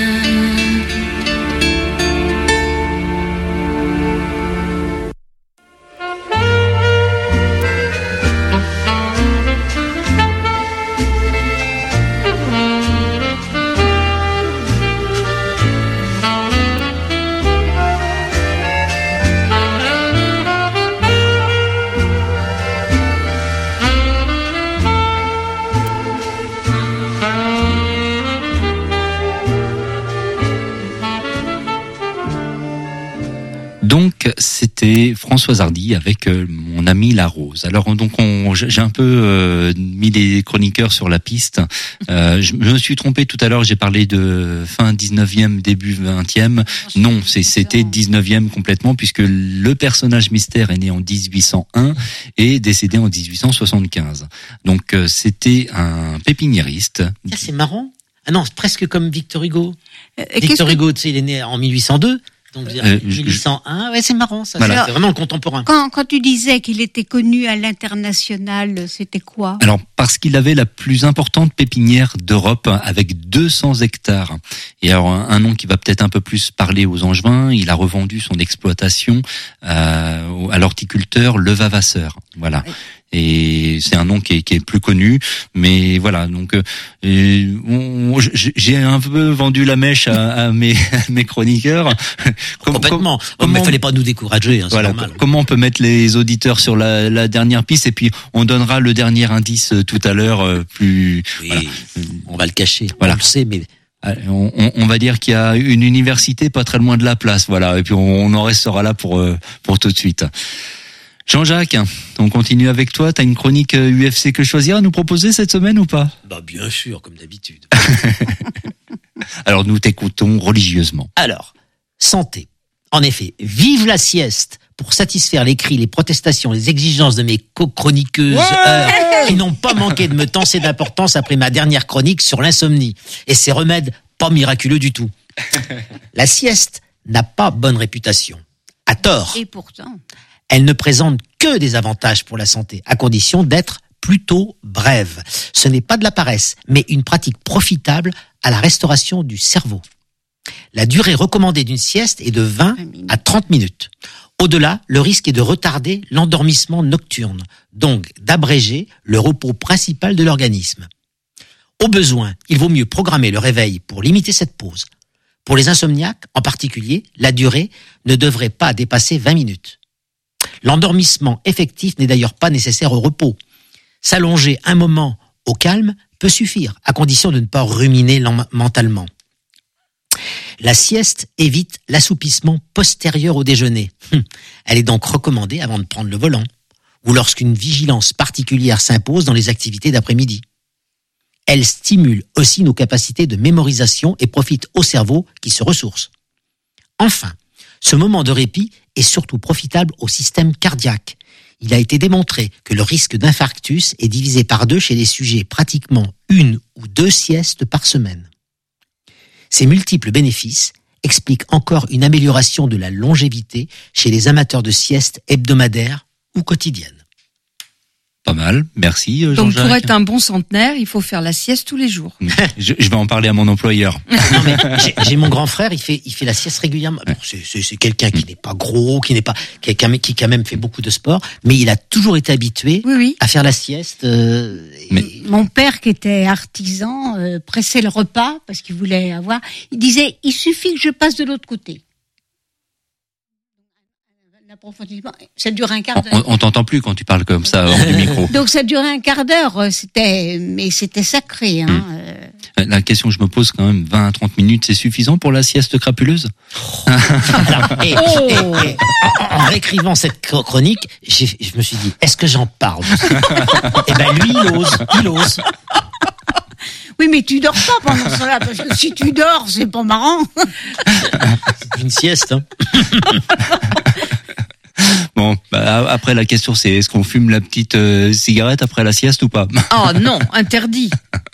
Donc c'était Françoise Hardy avec euh, mon ami la rose. Alors donc on, j'ai un peu euh, mis les chroniqueurs sur la piste. Euh, je me suis trompé tout à l'heure, j'ai parlé de fin dix-neuvième, début vingtième. Non, c'est, c'était dix-neuvième complètement, puisque le personnage mystère est né en dix-huit cent un et décédé en dix-huit cent soixante-quinze. Donc euh, c'était un pépiniériste. Ça, c'est marrant. Ah non, c'est presque comme Victor Hugo. Euh, Victor que... Hugo, tu sais, il est né en mille huit cent deux. Donc, euh, mille huit cent un, ouais, c'est marrant, ça. Voilà. C'est vraiment contemporain. Quand, quand tu disais qu'il était connu à l'international, c'était quoi? Alors, parce qu'il avait la plus importante pépinière d'Europe, avec deux cents hectares. Et alors, un, un nom qui va peut-être un peu plus parler aux Angevins, il a revendu son exploitation euh, à l'horticulteur Levavasseur. Voilà. Oui. Et c'est un nom qui est, qui est plus connu, mais voilà. Donc, euh, on, j'ai un peu vendu la mèche à, à mes, à mes chroniqueurs. Comme, Complètement. Comment, mais il fallait pas nous décourager. Hein, voilà. Normal. Comment on peut mettre les auditeurs sur la, la dernière piste, et puis on donnera le dernier indice tout à l'heure. Euh, plus. Oui, voilà. On va le cacher. Voilà. On le sait, mais. On, on, on va dire qu'il y a une université pas très loin de la place, voilà. Et puis on, on en restera là pour pour tout de suite. Jean-Jacques, on continue avec toi. T'as une chronique U F C que choisir à nous proposer cette semaine ou pas? Bah bien sûr, comme d'habitude. Alors nous t'écoutons religieusement. Alors, santé. En effet, vive la sieste pour satisfaire les cris, les protestations, les exigences de mes co-chroniqueuses ouais euh, qui n'ont pas manqué de me tenser d'importance après ma dernière chronique sur l'insomnie et ses remèdes pas miraculeux du tout. La sieste n'a pas bonne réputation. À tort. Et pourtant. Elle ne présente que des avantages pour la santé, à condition d'être plutôt brève. Ce n'est pas de la paresse, mais une pratique profitable à la restauration du cerveau. La durée recommandée d'une sieste est de vingt à trente minutes. Au-delà, le risque est de retarder l'endormissement nocturne, donc d'abréger le repos principal de l'organisme. Au besoin, il vaut mieux programmer le réveil pour limiter cette pause. Pour les insomniaques, en particulier, la durée ne devrait pas dépasser vingt minutes. L'endormissement effectif n'est d'ailleurs pas nécessaire au repos. S'allonger un moment au calme peut suffire, à condition de ne pas ruminer mentalement. La sieste évite l'assoupissement postérieur au déjeuner. Elle est donc recommandée avant de prendre le volant, ou lorsqu'une vigilance particulière s'impose dans les activités d'après-midi. Elle stimule aussi nos capacités de mémorisation et profite au cerveau qui se ressource. Enfin, ce moment de répit est surtout profitable au système cardiaque. Il a été démontré que le risque d'infarctus est divisé par deux chez les sujets pratiquement une ou deux siestes par semaine. Ces multiples bénéfices expliquent encore une amélioration de la longévité chez les amateurs de siestes hebdomadaires ou quotidiennes. Pas mal, merci Jean-Jacques. Donc pour être un bon centenaire, il faut faire la sieste tous les jours. je, je vais en parler à mon employeur. Non, mais j'ai, j'ai mon grand frère, il fait, il fait la sieste régulièrement. Bon, c'est, c'est, c'est quelqu'un qui n'est pas gros, qui n'est pas, qui, a, qui quand même fait beaucoup de sport, mais il a toujours été habitué oui, oui. à faire la sieste. Euh, mais... et... Mon père, qui était artisan, euh, pressait le repas parce qu'il voulait avoir. Il disait, il suffit que je passe de l'autre côté. L'approfondissement, ça dure un quart d'heure. On, on t'entend plus quand tu parles comme ça hors du micro. Donc ça durait un quart d'heure, c'était, mais c'était sacré. Hein. Mmh. La question que je me pose quand même, vingt à trente minutes, c'est suffisant pour la sieste crapuleuse? Oh. Alors, et, oh. et, et, en, en réécrivant cette chronique, j'ai, je me suis dit, est-ce que j'en parle? Eh ben lui, il ose, il ose. Oui, mais tu dors pas pendant ce temps-là, parce que si tu dors, c'est pas marrant. C'est une sieste. Hein. Bon, bah, après la question c'est est-ce qu'on fume la petite euh, cigarette après la sieste ou pas? Oh non, interdit.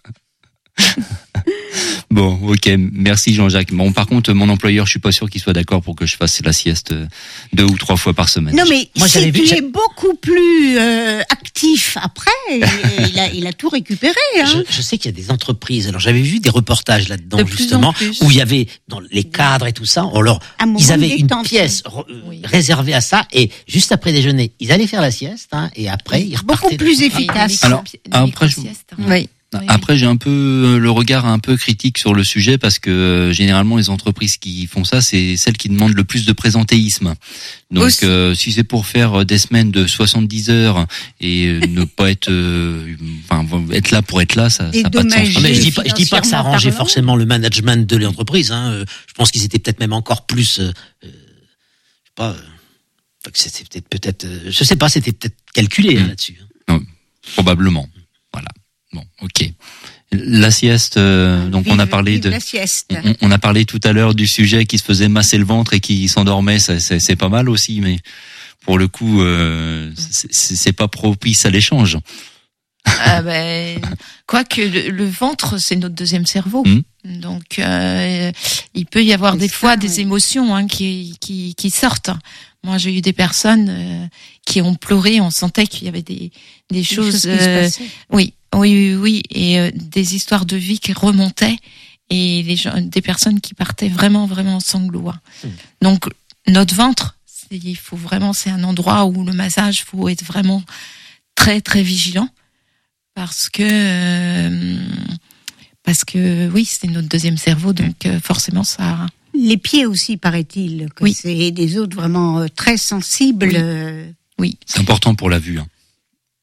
Bon, ok, merci Jean-Jacques. Bon, par contre, mon employeur, je suis pas sûr qu'il soit d'accord pour que je fasse la sieste deux ou trois fois par semaine. Non, mais Moi, si vu, tu j'ai... es beaucoup plus euh, actif après, il a, il a tout récupéré. Hein. Je, je sais qu'il y a des entreprises. Alors, j'avais vu des reportages là-dedans de justement où il y avait dans les cadres et tout ça. On leur, ils avaient une pièce r- oui. réservée à ça et juste après déjeuner, ils allaient faire la sieste hein, et après ils repartaient. Beaucoup plus efficace. Alors, après, je... oui. Après, j'ai un peu le regard un peu critique sur le sujet parce que euh, généralement les entreprises qui font ça, c'est celles qui demandent le plus de présentéisme. Donc, euh, si c'est pour faire des semaines de soixante-dix heures et euh, ne pas être, euh, enfin, être là pour être là, ça n'a pas de sens. Ah, mais je dis pas, je dis pas que ça arrangeait parlant. forcément le management de l'entreprise. Hein. Je pense qu'ils étaient peut-être même encore plus, euh, euh, je sais pas, euh, c'était peut-être, peut-être, euh, je sais pas, c'était peut-être calculé mmh. hein, là-dessus. Non, probablement. Voilà. Bon, ok. La sieste, euh, donc vive, on a parlé de, la sieste. On, on a parlé tout à l'heure du sujet qui se faisait masser le ventre et qui s'endormait, ça, c'est, c'est pas mal aussi, mais pour le coup, euh, c'est, c'est pas propice à l'échange. Ah ben, quoique le, le ventre, c'est notre deuxième cerveau. Mmh. Donc, euh, il peut y avoir c'est des ça, fois oui. des émotions hein, qui, qui, qui sortent. Moi, j'ai eu des personnes euh, qui ont pleuré. On sentait qu'il y avait des, des, des choses. choses euh, oui, oui, oui, oui, et euh, des histoires de vie qui remontaient et les gens, des personnes qui partaient vraiment, vraiment en sanglots. Mmh. Donc, notre ventre, c'est, il faut vraiment, c'est un endroit où le massage, faut être vraiment très, très vigilant. Parce que euh, parce que oui, c'est notre deuxième cerveau, donc euh, forcément ça. Les pieds aussi, paraît-il, que oui. c'est des zones vraiment euh, très sensibles. Oui. Euh... oui. C'est important pour la vue. Hein. Comment ?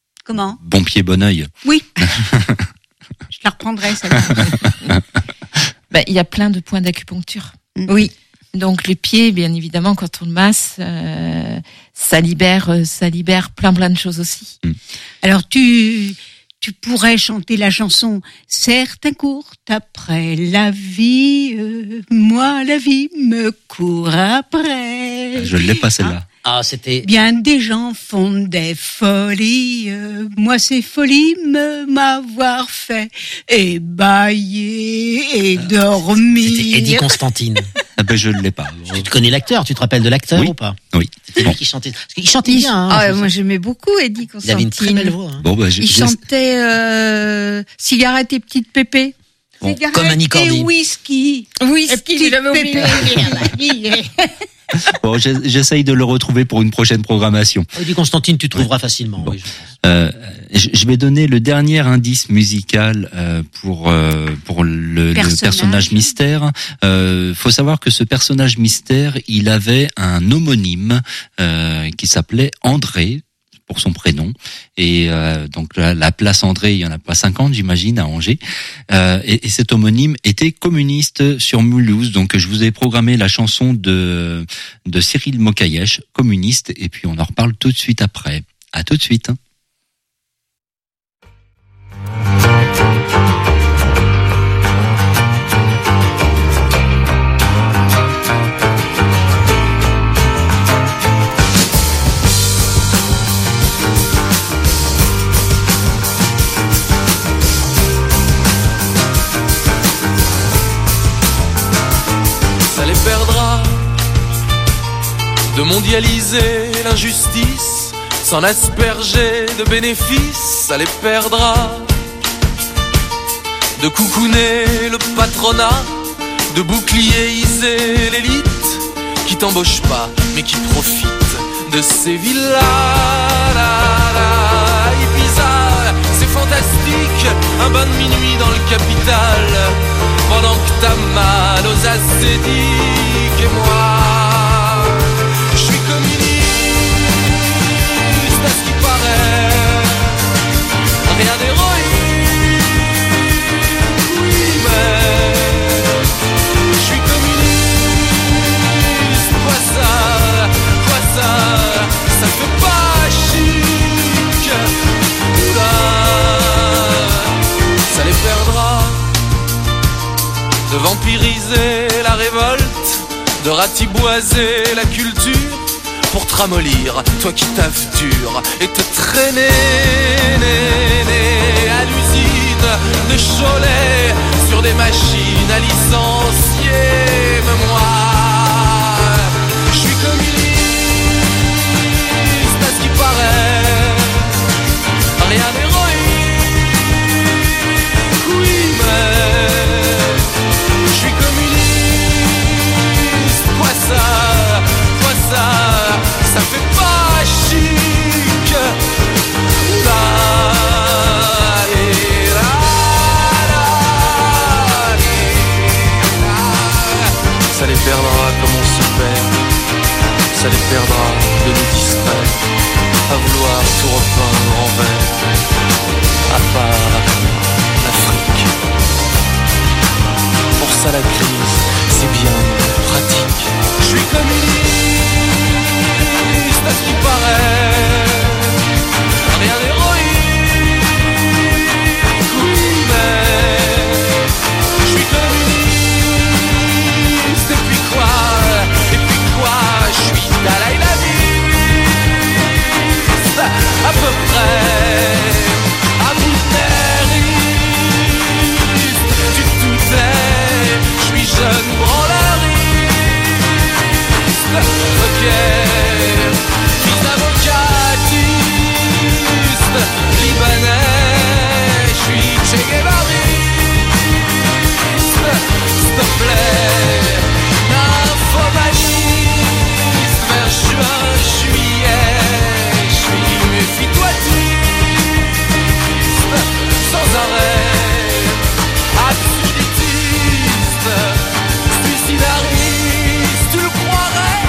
Bon pied, bon œil. Oui. Je la reprendrai celle-là. Ben, il y a plein de points d'acupuncture. Mmh. Oui. Donc les pieds, bien évidemment, quand on le masse, euh, ça libère, ça libère plein plein de choses aussi. Mmh. Alors tu tu pourrais chanter la chanson « Certains courent après la vie, euh, moi la vie me court après ». Je ne l'ai pas celle-là. Ah, c'était... Bien des gens font des folies, euh, moi ces folies me m'avoir fait ébailler et ah, dormir. C'était Eddie Constantine. Ah ben je ne l'ai pas. Tu te connais l'acteur, tu te rappelles de l'acteur oui. ou pas? Oui. C'était bon. Lui qui chantait. Parce qu'il chantait bien. Hein, ah, moi j'aimais beaucoup Eddie Constantine. Il avait une très belle voix. Hein. Bon, bah, je, il je... chantait euh, Cigarette et Petite Pépé. Bon, comme Annie Cordy. Et whisky. Whisky, j'avais oublié. Bon, j'essaye de le retrouver pour une prochaine programmation. Eddie Constantine, tu trouveras ouais. facilement. Bon. Oui, je, euh, je vais donner le dernier indice musical euh, pour euh, pour le personnage, le personnage mystère. Euh, faut savoir que ce personnage mystère, il avait un homonyme euh, qui s'appelait André, pour son prénom, et euh, donc la, la place André, il y en a pas cinquante, j'imagine, à Angers, euh, et, et cet homonyme était communiste sur Mulhouse. Donc je vous ai programmé la chanson de de Cyril Mokayesh, communiste, et puis on en reparle tout de suite après. À tout de suite. ça les perdra. De mondialiser l'injustice, s'en asperger de bénéfices, ça les perdra. De coucouner le patronat, de bouclieriser l'élite, qui t'embauche pas mais qui profite de ces villas. La, la, Ibiza, c'est fantastique, un bain de minuit dans le capital, pendant que t'as mal aux ascétiques. Et moi, je suis communiste à ce qui paraît, rien d'héroïque, oui mais je suis communiste. Quoi ça, quoi ça, ça fait pas chic. Oula, ça les perdra. De vampiriser la révolte, de ratiboiser la culture, pour te ramollir, toi qui taffes dur, et te traîner né, né, à l'usine de Cholet, sur des machines à licencier. Mais moi, je suis communiste à ce qui paraît, rien d'héroïque, oui mais je suis communiste. Quoi ça, quoi ça, ça fait pas chic. La, la, la, la. Ça les perdra comme on se perd, ça les perdra de nous distraire, à vouloir tout repeindre en vert, à part l'Afrique. Pour ça la crise, c'est bien pratique. Je suis communiste à ce qui paraît, rien d'héroïque, oui mais je suis communiste. Et puis quoi, et puis quoi, je suis Dalai Lamiste, à peu près, à bout d'ériste. Tu te doutais, je suis jeune branleriste, ok, fils d'avocatiste, libanais, je suis Che Guevariste, s'il te plaît, nymphomaniste, vers juin, juillet, je suis méfie-toi triste, sans arrêt, absurditiste, suicidariste, tu le croirais?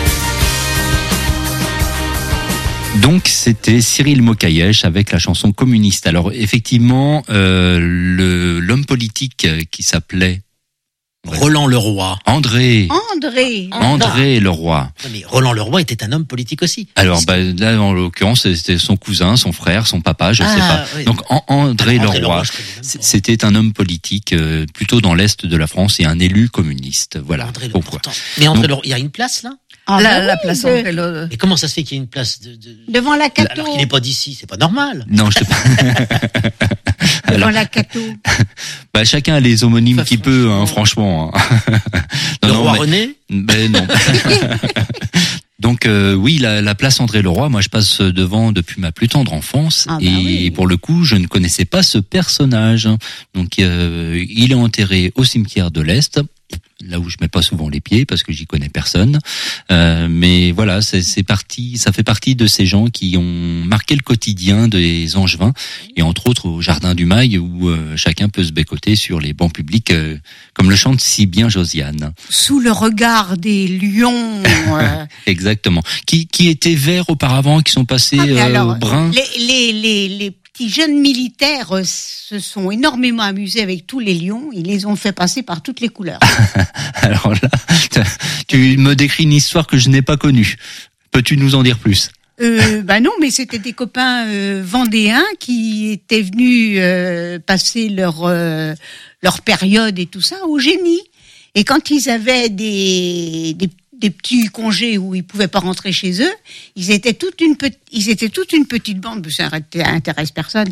Donc c'était Cyril Mokayesh avec la chanson communiste. Alors effectivement, euh, le, l'homme politique qui s'appelait Roland Leroy. André. André. André Leroy. Non, mais Roland Leroy était un homme politique aussi. Alors bah, là en l'occurrence c'était son cousin, son frère, son papa, je Ah, sais pas. oui. Donc en, André, Alors, André Leroy, Leroy, je connais même pas. c'était un homme politique euh, plutôt dans l'est de la France et un élu communiste. Voilà. André Leroy, Pourquoi. pourtant. Mais André Donc, Leroy, il y a une place là? Ah, la, bah la oui, place de- André Leroy. Et comment ça se fait qu'il y ait une place de, de- devant la Cato. alors qu'il n'est pas d'ici? C'est pas normal. Non, je te Devant Alors, la Cato. bah, chacun a les homonymes qu'il peut, hein, franchement. hein. Le roi mais- René? Ben non. Donc euh, oui, la, la place André Leroy, moi je passe devant depuis ma plus tendre enfance Ah bah et oui. pour le coup, je ne connaissais pas ce personnage. Donc euh, il est enterré au cimetière de l'Est, là où je mets pas souvent les pieds parce que j'y connais personne. Euh, mais voilà, c'est, c'est parti, ça fait partie de ces gens qui ont marqué le quotidien des Angevins et entre autres au Jardin du Mail où euh, chacun peut se bécoter sur les bancs publics, euh, comme le chante si bien Josiane. Sous le regard des lions. euh, Exactement. Qui qui étaient verts auparavant, qui sont passés Ah, mais euh, alors, au brun. les, les, les, les petits jeunes militaires euh, se sont énormément amusés avec tous les lions. Ils les ont fait passer par toutes les couleurs. Alors là, tu me décris une histoire que je n'ai pas connue. Peux-tu nous en dire plus? Euh, bah non, mais c'était des copains euh, vendéens qui étaient venus euh, passer leur euh, leur période et tout ça au Génie. Et quand ils avaient des des, des petits congés où ils pouvaient pas rentrer chez eux, ils étaient toute une petite, ils étaient toute une petite bande. Ça intéresse personne.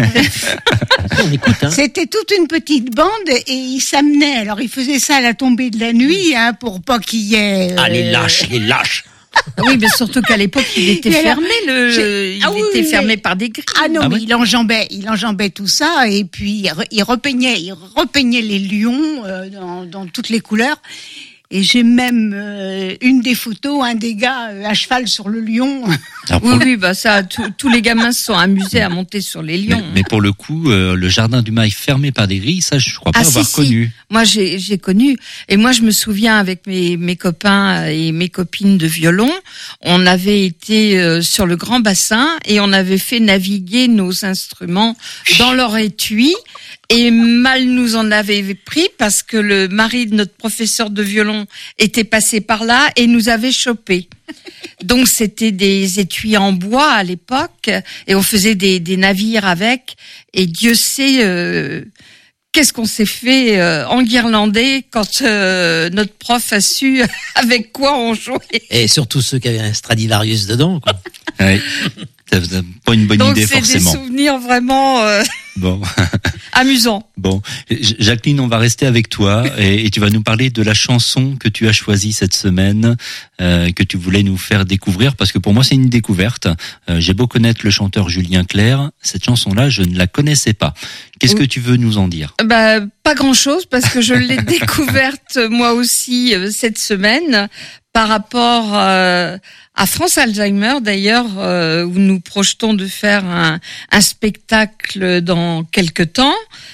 On écoute, hein. C'était toute une petite bande et ils s'amenaient. Alors ils faisaient ça à la tombée de la nuit, hein, pour pas qu'il y ait. Ah, les euh, lâches, les lâches. Oui, mais surtout qu'à l'époque, il était Mais alors, fermé, le, j'ai- il ah oui, était mais- fermé par des grilles. Ah non, Ah mais ouais il enjambait, il enjambait tout ça et puis il, re- il repeignait, il repeignait les lions euh, dans, dans toutes les couleurs. Et j'ai même euh, une des photos, un des gars euh, à cheval sur le lion. Alors, Oui, pour- oui, bah ça, tous- tous les gamins se sont amusés à monter sur les mais, lions. mais pour le coup, euh, le jardin du Mail fermé par des grilles, ça, je crois pas Ah, si, avoir si. connu. Moi, j'ai, j'ai connu. Et moi, je me souviens avec mes, mes copains et mes copines de violon, on avait été euh, sur le grand bassin et on avait fait naviguer nos instruments dans leur étui. Et mal nous en avait pris parce que le mari de notre professeur de violon était passé par là et nous avait chopé. Donc c'était des étuis en bois à l'époque et on faisait des, des navires avec. Et Dieu sait euh, qu'est-ce qu'on s'est fait euh, enguirlander quand euh, notre prof a su avec quoi on jouait. Et surtout ceux qui avaient un Stradivarius dedans, quoi. Ouais. Ça faisait pas une bonne Donc idée c'est forcément. des souvenirs vraiment euh, Bon. amusants. Bon, J- Jacqueline, on va rester avec toi et, et tu vas nous parler de la chanson que tu as choisie cette semaine, euh, que tu voulais nous faire découvrir, parce que pour moi c'est une découverte. Euh, j'ai beau connaître le chanteur Julien Clerc, cette chanson-là je ne la connaissais pas. Qu'est-ce que tu veux nous en dire? Bah, pas grand-chose parce que je l'ai découverte moi aussi euh, cette semaine par rapport euh, à France Alzheimer d'ailleurs, euh, où nous projetons de faire un, un spectacle dans quelque temps.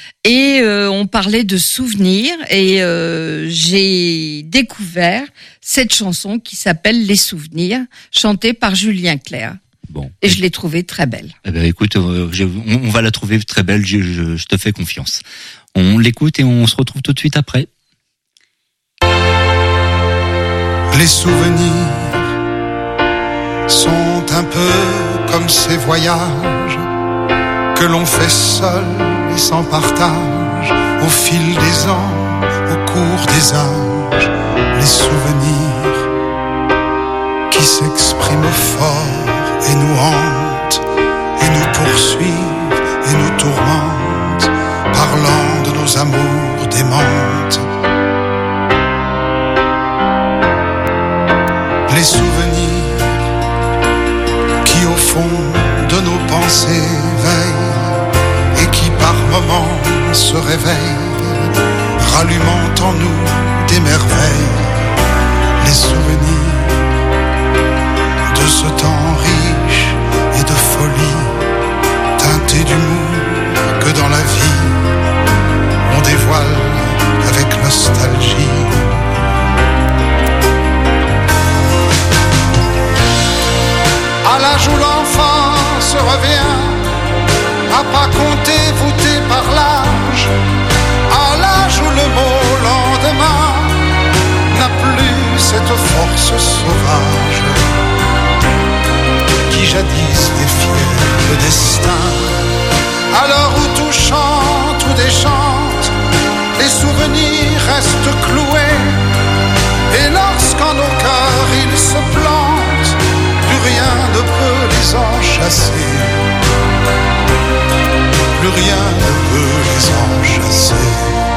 Et euh, on parlait de souvenirs et euh, j'ai découvert cette chanson qui s'appelle Les Souvenirs, chantée par Julien Clerc. Bon. Et je l'ai trouvée très belle. Eh ben, écoute, euh, je- on, on va la trouver très belle, je, je, je te fais confiance. On l'écoute et on se retrouve tout de suite après. Les souvenirs sont un peu comme ces voyages que l'on fait seul et sans partage au fil des ans, au cours des âges. Les souvenirs qui s'expriment fort et nous hantent et nous poursuivent et nous tourmentent, parlant de nos amours démentes. Les souvenirs qui au fond de nos pensées veillent et qui par moments se réveillent, rallumant en nous des merveilles. Les souvenirs de ce temps riche et de folie, teinté d'humour que dans la vie on dévoile avec nostalgie. À l'âge où l'enfance revient, à pas compter, voûté par l'âge, à l'âge où le mot lendemain n'a plus cette force sauvage qui jadis défiait le destin. À l'heure où tout chante ou déchante, les souvenirs restent cloués, et lorsqu'en nos cœurs ils se plantent, plus rien ne peut les en chasser. Plus rien ne peut les en chasser.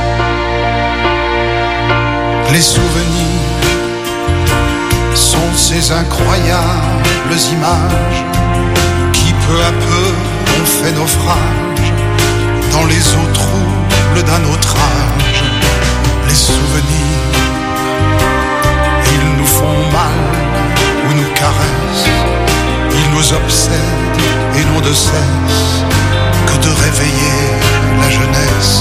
Les souvenirs sont ces incroyables images qui peu à peu ont fait naufrage dans les eaux troubles d'un autre âge. Les souvenirs, ils nous font mal ou nous caressent, ils nous obsèdent et n'ont de cesse que de réveiller la jeunesse.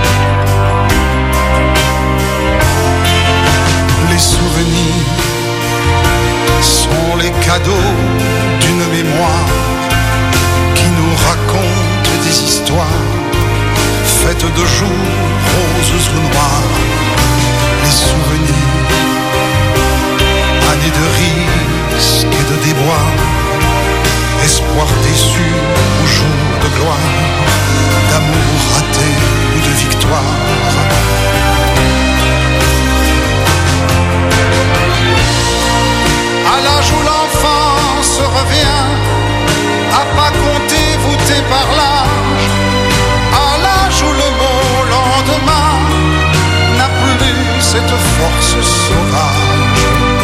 Les souvenirs sont les cadeaux d'une mémoire qui nous raconte des histoires faites de jours roses ou noirs. Les souvenirs, années de risques et de déboires, espoir déçu ou jour de gloire, d'amour raté ou de victoire. cette force sauvage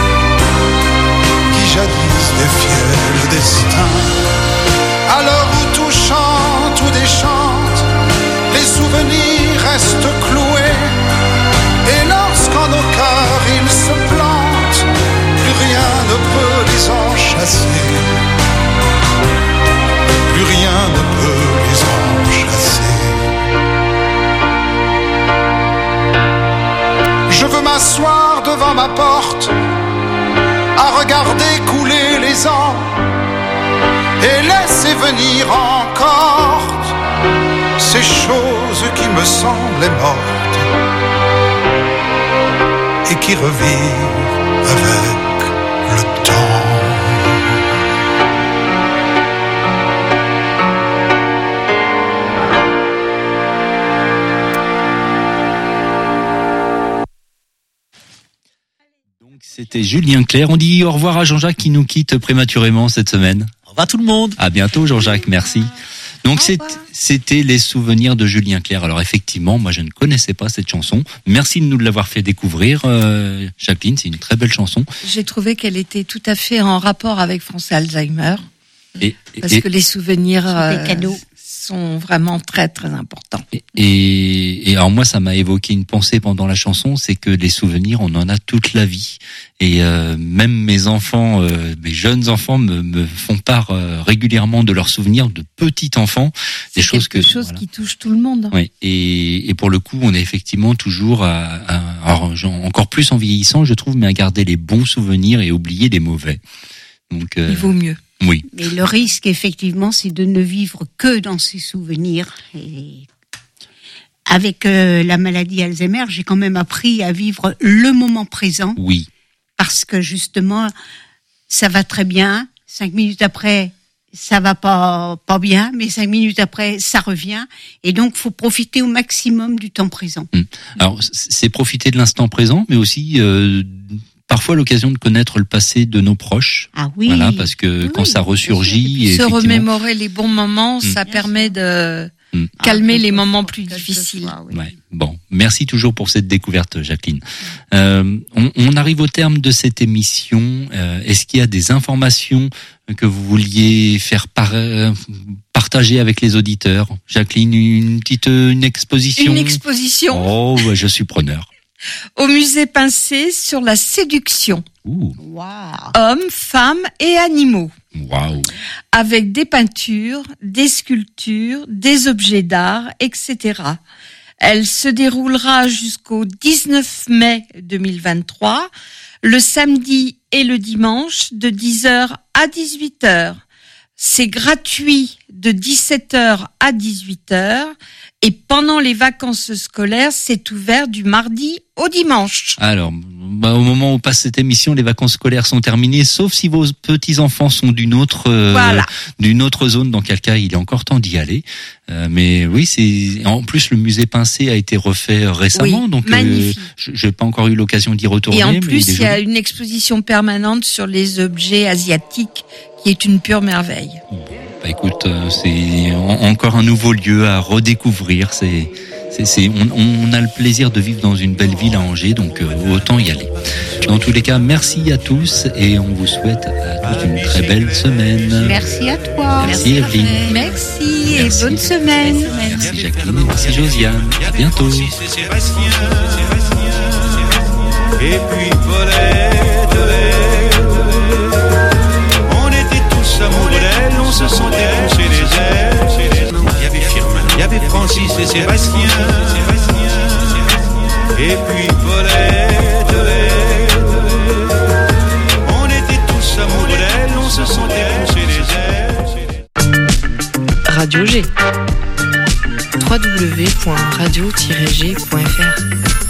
qui jadis défiait le destin. À l'heure où tout chante ou déchante, les souvenirs restent cloués. Et lorsqu'en nos cœurs ils se plantent, plus rien ne peut les en chasser. Plus rien ne peut les en chasser. Je veux m'asseoir devant ma porte, à regarder couler les ans, et laisser venir encore ces choses qui me semblaient mortes et qui revivent avec le temps. C'était Julien Clerc. On dit au revoir à Jean-Jacques qui nous quitte prématurément cette semaine. Au revoir tout le monde. À bientôt Jean-Jacques, merci. Donc c'est, c'était les souvenirs de Julien Clerc. Alors effectivement, moi je ne connaissais pas cette chanson. Merci de nous l'avoir fait découvrir, euh, Jacqueline. C'est une très belle chanson. J'ai trouvé qu'elle était tout à fait en rapport avec François Alzheimer. Et, parce et, que les souvenirs euh, des cadeaux. sont vraiment très très importants. Et, et alors moi, ça m'a évoqué une pensée pendant la chanson, c'est que les souvenirs, on en a toute la vie. Et euh, même mes enfants, euh, mes jeunes enfants, me, me font part euh, régulièrement de leurs souvenirs de petits enfants, des c'est choses quelque que chose voilà. qui touche tout le monde. Oui. Et, et pour le coup, on est effectivement toujours à, à alors, genre, encore plus en vieillissant, je trouve, mais à garder les bons souvenirs et oublier les mauvais. Donc, euh, il vaut mieux. Oui. Mais le risque, effectivement, c'est de ne vivre que dans ses souvenirs. Et avec euh, la maladie Alzheimer, j'ai quand même appris à vivre le moment présent. Oui. Parce que justement, ça va très bien. Cinq minutes après, ça va pas pas bien, mais cinq minutes après, ça revient. Et donc, faut profiter au maximum du temps présent. Hum. Alors, c'est profiter de l'instant présent, mais aussi euh, parfois l'occasion de connaître le passé de nos proches. Ah oui. Voilà, parce que oui, quand ça ressurgit, et se effectivement... remémorer les bons moments, Hum. ça permet de Hum. calmer Ah, les quelque moments fois, plus quelque difficiles. fois, oui. Ouais. Bon, merci toujours pour cette découverte, Jacqueline. Euh, on, on arrive au terme de cette émission. Euh, est-ce qu'il y a des informations que vous vouliez faire par, euh, partager avec les auditeurs, Jacqueline, une petite une exposition. Une exposition. Oh, ouais, je suis preneur. Au musée Pincé sur la séduction. Ouh. Wow. Hommes, femmes et animaux. Waouh. Avec des peintures, des sculptures, des objets d'art, et cetera. Elle se déroulera jusqu'au dix-neuf mai deux mille vingt-trois, le samedi et le dimanche de dix heures à dix-huit heures. C'est gratuit de dix-sept heures à dix-huit heures et pendant les vacances scolaires, c'est ouvert du mardi au dimanche. Alors, bah, au moment où on passe cette émission, les vacances scolaires sont terminées, sauf si vos petits-enfants sont d'une autre, euh, Voilà. d'une autre zone, dans quel cas il est encore temps d'y aller. Euh, mais oui, c'est en plus le musée Pincé a été refait récemment, Oui, donc magnifique. euh, je n'ai pas encore eu l'occasion d'y retourner. Et en mais plus, est il y a joli. une exposition permanente sur les objets asiatiques qui est une pure merveille. Bah, écoute, euh, c'est en- encore un nouveau lieu à redécouvrir. C'est, c'est, c'est on, on a le plaisir de vivre dans une belle ville à Angers, donc euh, autant y aller. Dans tous les cas, merci à tous et on vous souhaite à tous une très belle semaine. Merci à toi. Merci Evelyne. Merci, Merci. et bonne semaine. Merci Jacqueline et merci Josiane. À bientôt. C'est Sébastien, et puis Paulette, on était tous amoureux d'elle, on se sentait pousser des ailes. Il y avait Firmin, il y avait Francis et Sébastien, et puis Paulette, on était tous amoureux d'elle, on se sentait pousser des ailes. Radio G. w w w point radio tiret g point f r